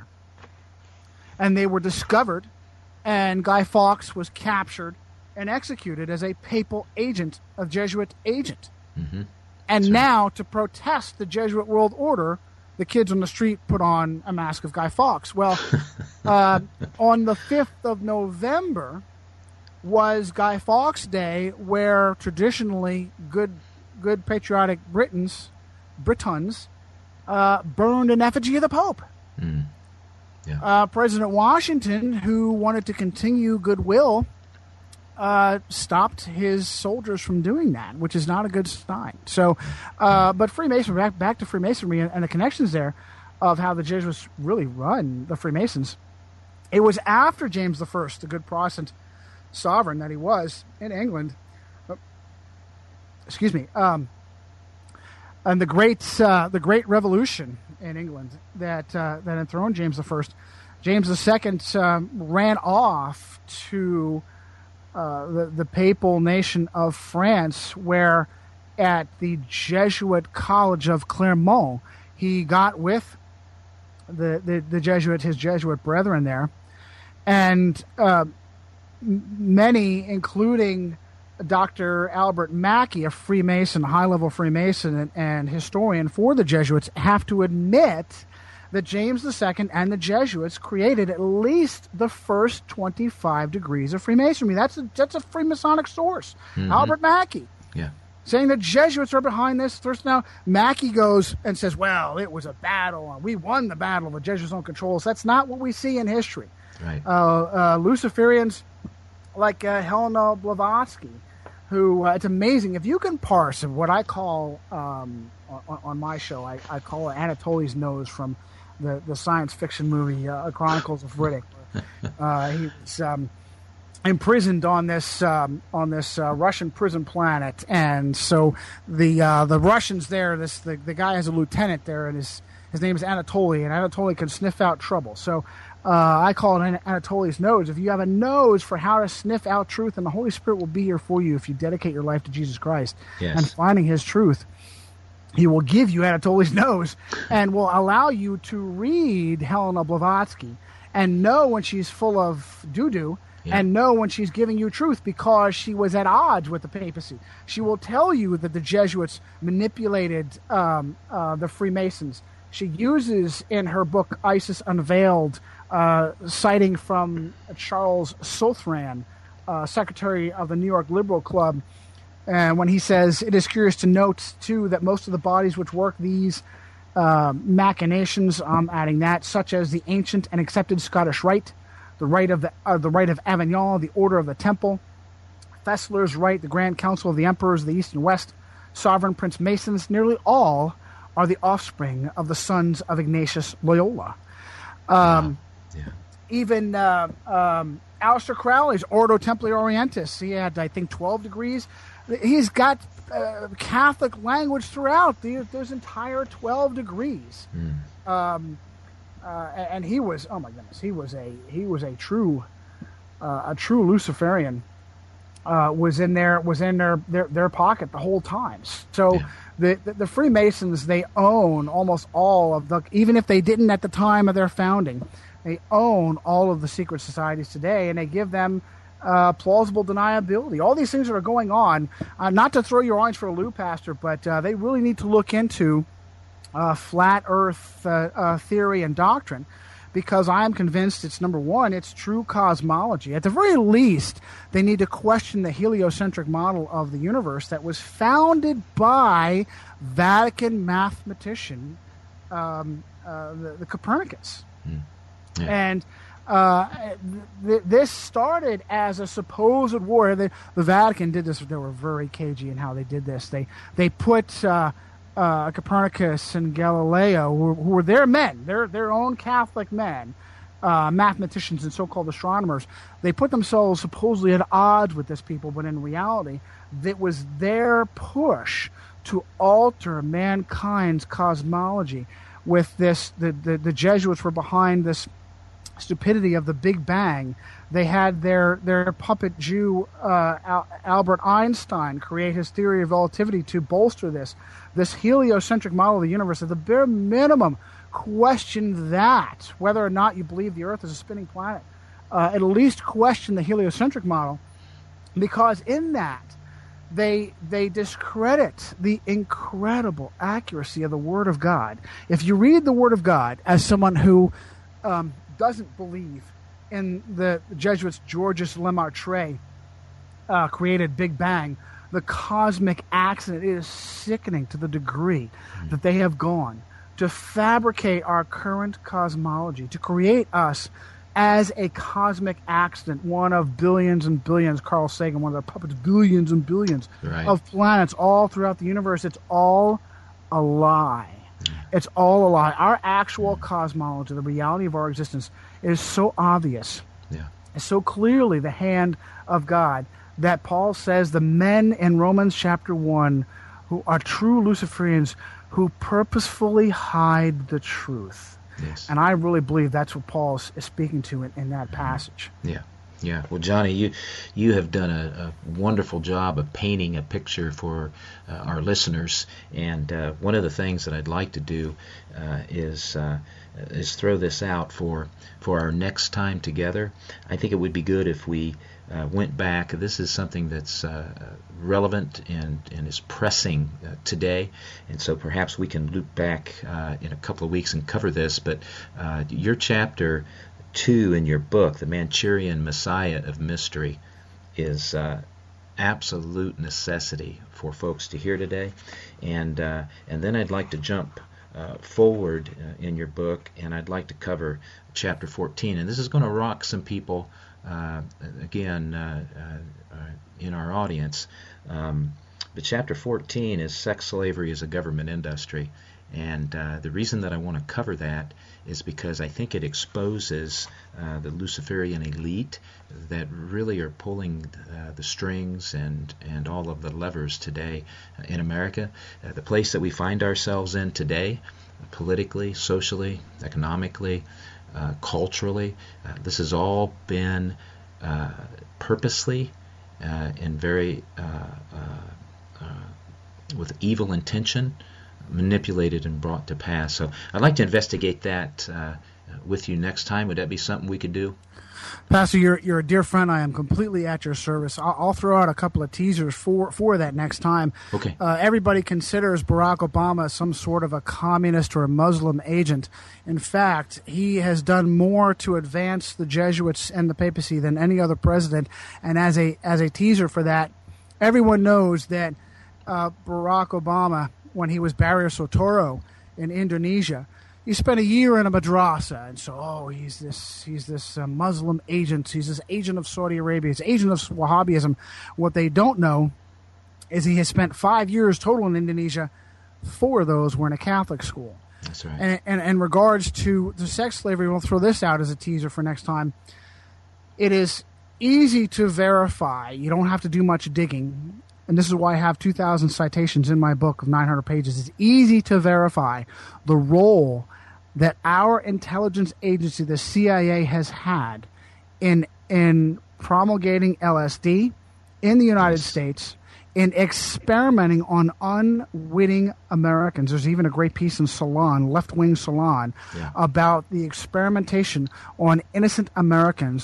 And they were discovered, and Guy Fawkes was captured and executed as a papal agent, a Jesuit agent. Mm-hmm. And That's now, right. to protest the Jesuit world order, the kids on the street put on a mask of Guy Fawkes. Well, uh, on the fifth of November was Guy Fawkes Day, where traditionally good good patriotic Britons, Britons, uh, burned an effigy of the Pope. Mm. Yeah. Uh, President Washington, who wanted to continue goodwill, uh, stopped his soldiers from doing that, which is not a good sign. So, uh, but Freemasonry, back, back to Freemasonry and, and the connections there of how the Jesuits really run the Freemasons. It was after James the First, the good Protestant sovereign that he was in England, uh, excuse me, um, and the great uh, the Great Revolution in England that uh, that enthroned James the First. James the Second um, ran off to uh, the the papal nation of France, where at the Jesuit College of Clermont he got with the the, the Jesuit his Jesuit brethren there, and uh, many, including Doctor Albert Mackey, a Freemason, high-level Freemason and, and historian for the Jesuits, have to admit that James the Second and the Jesuits created at least the first twenty-five degrees of Freemasonry. That's a, that's a Freemasonic source. Mm-hmm. Albert Mackey. Yeah. Saying the Jesuits are behind this. First now, Mackey goes and says, well, it was a battle, and we won the battle, the Jesuits don't control us. That's not what we see in history. Right. Uh, uh, Luciferians like uh, Helena Blavatsky, who, uh, it's amazing. If you can parse what I call, um, on, on my show, I, I call it Anatoly's Nose from the, the science fiction movie uh, Chronicles of Riddick. Uh, he was um, imprisoned on this um, on this uh, Russian prison planet, and so the uh, the Russians there, this the, the guy has a lieutenant there, and his his name is Anatoly, and Anatoly can sniff out trouble. So uh, I call it Anatoly's Nose. If you have a nose for how to sniff out truth, and the Holy Spirit will be here for you if you dedicate your life to Jesus Christ yes. and finding His truth. He will give you Anatoly's Nose and will allow you to read Helena Blavatsky and know when she's full of doo-doo yeah. and know when she's giving you truth, because she was at odds with the papacy. She will tell you that the Jesuits manipulated um, uh, the Freemasons. She uses in her book Isis Unveiled, uh, citing from Charles Southran, uh, secretary of the New York Liberal Club, and when he says, it is curious to note, too, that most of the bodies which work these uh, machinations, I'm adding that, such as the ancient and accepted Scottish Rite, the Rite of the uh, the Rite of Avignon, the Order of the Temple, Fessler's Rite, the Grand Council of the Emperors of the East and West, Sovereign Prince Masons. Nearly all are the offspring of the sons of Ignatius Loyola. Um, yeah. Even uh, um, Aleister Crowley's Ordo Templi Orientis, he had, I think, twelve degrees. He's got uh, Catholic language throughout. There's entire twelve degrees. Mm. Um, uh, and he was, oh my goodness, he was a he was a true uh, a true Luciferian. Uh, was in their was in their, their, their pocket the whole time. So yeah. the, the the Freemasons, they own almost all of the, even if they didn't at the time of their founding, they own all of the secret societies today, and they give them uh, plausible deniability. All these things that are going on, uh, not to throw your orange for a loop, Pastor, but uh, they really need to look into uh, flat Earth uh, uh, theory and doctrine. Because I am convinced it's, number one, it's true cosmology. At the very least, they need to question the heliocentric model of the universe that was founded by Vatican mathematician um, uh, the, the Copernicus. Mm. Yeah. And uh, th- this started as a supposed war. The, the Vatican did this. They were very cagey in how they did this. They, they put... Uh, Uh, Copernicus and Galileo, who, who were their men, their their own Catholic men, uh, mathematicians and so-called astronomers. They put themselves supposedly at odds with this people, but in reality, it was their push to alter mankind's cosmology. With this, the, the, the Jesuits were behind this stupidity of the Big Bang. They had their their puppet Jew uh, Al- Albert Einstein create his theory of relativity to bolster this. This heliocentric model of the universe, at the bare minimum, question that, whether or not you believe the Earth is a spinning planet. Uh, at least question the heliocentric model, because in that, they they discredit the incredible accuracy of the Word of God. If you read the Word of God as someone who um, doesn't believe in the Jesuits' Georges Lemaitre uh, created Big Bang, the cosmic accident, it is sickening to the degree that they have gone to fabricate our current cosmology, to create us as a cosmic accident, one of billions and billions, Carl Sagan, one of their puppets, billions and billions right. of planets all throughout the universe. It's all a lie. It's all a lie. Our actual cosmology, the reality of our existence, is so obvious. Yeah. It's so clearly the hand of God that Paul says the men in Romans chapter one who are true Luciferians who purposefully hide the truth. Yes. And I really believe that's what Paul is speaking to in, in that passage. Yeah. Yeah, well, Johnny, you you have done a, a wonderful job of painting a picture for uh, our listeners, and uh, one of the things that I'd like to do uh, is uh, is throw this out for for our next time together. I think it would be good if we uh, went back. This is something that's uh, relevant and, and is pressing uh, today, and so perhaps we can loop back uh, in a couple of weeks and cover this. But uh, your chapter two in your book, The Manchurian Messiah of Mystery, is uh, absolute necessity for folks to hear today. And uh, and then I'd like to jump uh, forward uh, in your book, and I'd like to cover chapter fourteen. And this is going to rock some people, uh, again, uh, uh, in our audience. Um, but chapter fourteen is Sex Slavery as a Government Industry. And uh, the reason that I want to cover that is because I think it exposes uh, the Luciferian elite that really are pulling uh, the strings and, and all of the levers today in America. Uh, the place that we find ourselves in today, politically, socially, economically, uh, culturally, uh, this has all been uh, purposely uh, and very uh, uh, uh, with evil intention manipulated and brought to pass. So I'd like to investigate that uh, with you next time. Would that be something we could do? Pastor, you're you're a dear friend. I am completely at your service. I'll, I'll throw out a couple of teasers for, for that next time. Okay. Uh, everybody considers Barack Obama some sort of a communist or a Muslim agent. In fact, he has done more to advance the Jesuits and the papacy than any other president. And as a as a teaser for that, everyone knows that uh, Barack Obama, when he was Barrio Sotoro in Indonesia, you spent a year in a madrasa, and so, oh, he's this he's this uh, Muslim agent. He's this agent of Saudi Arabia. He's agent of Wahhabism. What they don't know is he has spent five years total in Indonesia. Four of those were in a Catholic school. That's right. And, and in regards to the sex slavery, we'll throw this out as a teaser for next time. It is easy to verify. You don't have to do much digging. And this is why I have two thousand citations in my book of nine hundred pages. It's easy to verify the role that our intelligence agency, the C I A, has had in in promulgating L S D in the United yes. States, in experimenting on unwitting Americans. There's even a great piece in Salon, Left Wing Salon, yeah. about the experimentation on innocent Americans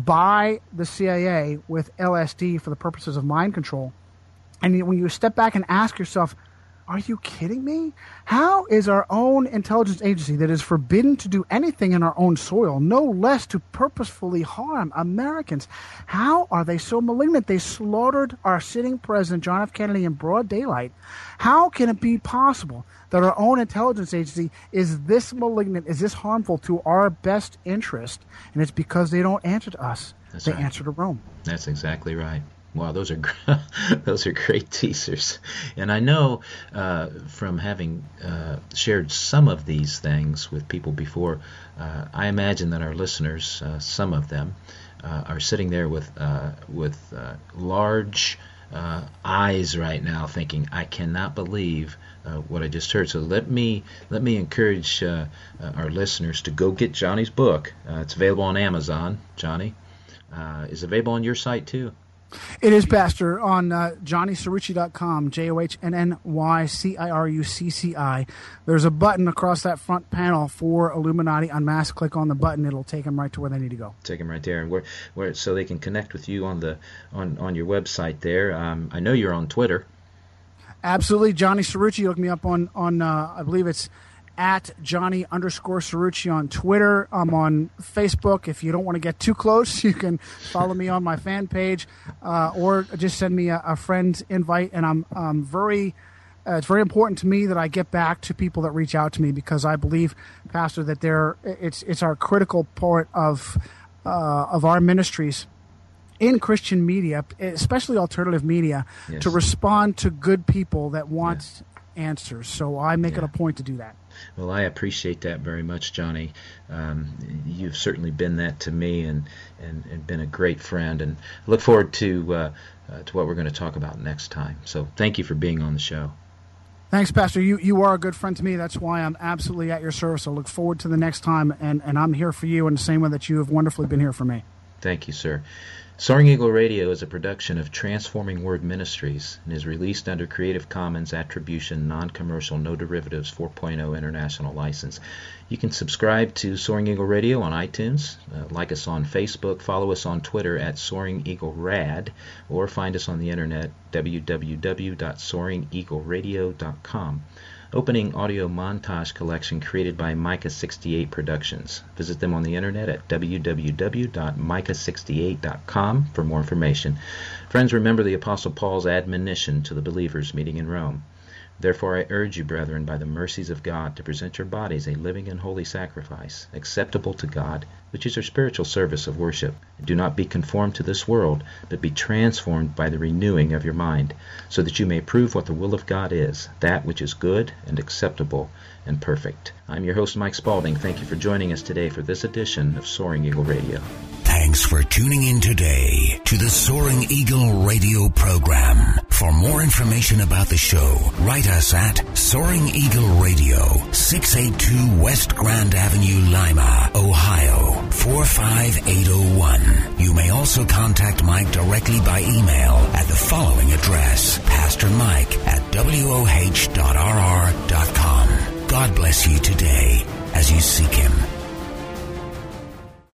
by the C I A with L S D for the purposes of mind control. And when you step back and ask yourself, are you kidding me? How is our own intelligence agency that is forbidden to do anything in our own soil, no less to purposefully harm Americans, how are they so malignant? They slaughtered our sitting president, John F. Kennedy, in broad daylight. How can it be possible that our own intelligence agency is this malignant, is this harmful to our best interest? And it's because they don't answer to us. That's they right. answer to Rome. That's exactly right. Wow, those are those are great teasers, and I know uh, from having uh, shared some of these things with people before, uh, I imagine that our listeners, uh, some of them, uh, are sitting there with uh, with uh, large uh, eyes right now, thinking, "I cannot believe uh, what I just heard." So let me let me encourage uh, uh, our listeners to go get Johnny's book. Uh, it's available on Amazon. Johnny, uh, is it available on your site too? It is, Pastor, on uh, johnny cirucci dot com, J O H N N Y C I R U C C I. There's a button across that front panel for Illuminati Unmasked. Click on the button. It'll take them right to where they need to go. Take them right there, and where, where so they can connect with you on the on, on your website there. Um, I know you're on Twitter. Absolutely. Johnny Cirucci. Look me up on, on uh, I believe it's at Johnny underscore Cirucci on Twitter. I'm on Facebook. If you don't want to get too close, you can follow me on my fan page, uh, or just send me a, a friend invite. And I'm um, very, uh, it's very important to me that I get back to people that reach out to me, because I believe, Pastor, that they're, it's it's our critical part of uh, of our ministries in Christian media, especially alternative media, yes. to respond to good people that want yes. answers. So I make yeah. it a point to do that. Well, I appreciate that very much, Johnny. Um, you've certainly been that to me, and, and, and been a great friend, and I look forward to uh, uh, to what we're going to talk about next time. So thank you for being on the show. Thanks, Pastor. You you are a good friend to me. That's why I'm absolutely at your service. I look forward to the next time, and, and I'm here for you in the same way that you have wonderfully been here for me. Thank you, sir. Soaring Eagle Radio is a production of Transforming Word Ministries and is released under Creative Commons Attribution, Non-Commercial, No Derivatives four point oh International License. You can subscribe to Soaring Eagle Radio on iTunes, uh, like us on Facebook, follow us on Twitter at Soaring Eagle Rad, or find us on the internet, w w w dot soaring eagle radio dot com. Opening audio montage collection created by Micah sixty-eight Productions. Visit them on the internet at w w w dot micah sixty-eight dot com for more information. Friends, remember the Apostle Paul's admonition to the believers meeting in Rome. Therefore I urge you, brethren, by the mercies of God, to present your bodies a living and holy sacrifice, acceptable to God, which is your spiritual service of worship. And do not be conformed to this world, but be transformed by the renewing of your mind, so that you may prove what the will of God is, that which is good and acceptable and perfect. I'm your host, Mike Spaulding. Thank you for joining us today for this edition of Soaring Eagle Radio. Thanks for tuning in today to the Soaring Eagle Radio program. For more information about the show, write us at Soaring Eagle Radio, six eighty-two West Grand Avenue, Lima, Ohio, four five eight oh one. You may also contact Mike directly by email at the following address, pastor mike at w o h dot r r dot com. God bless you today as you seek Him.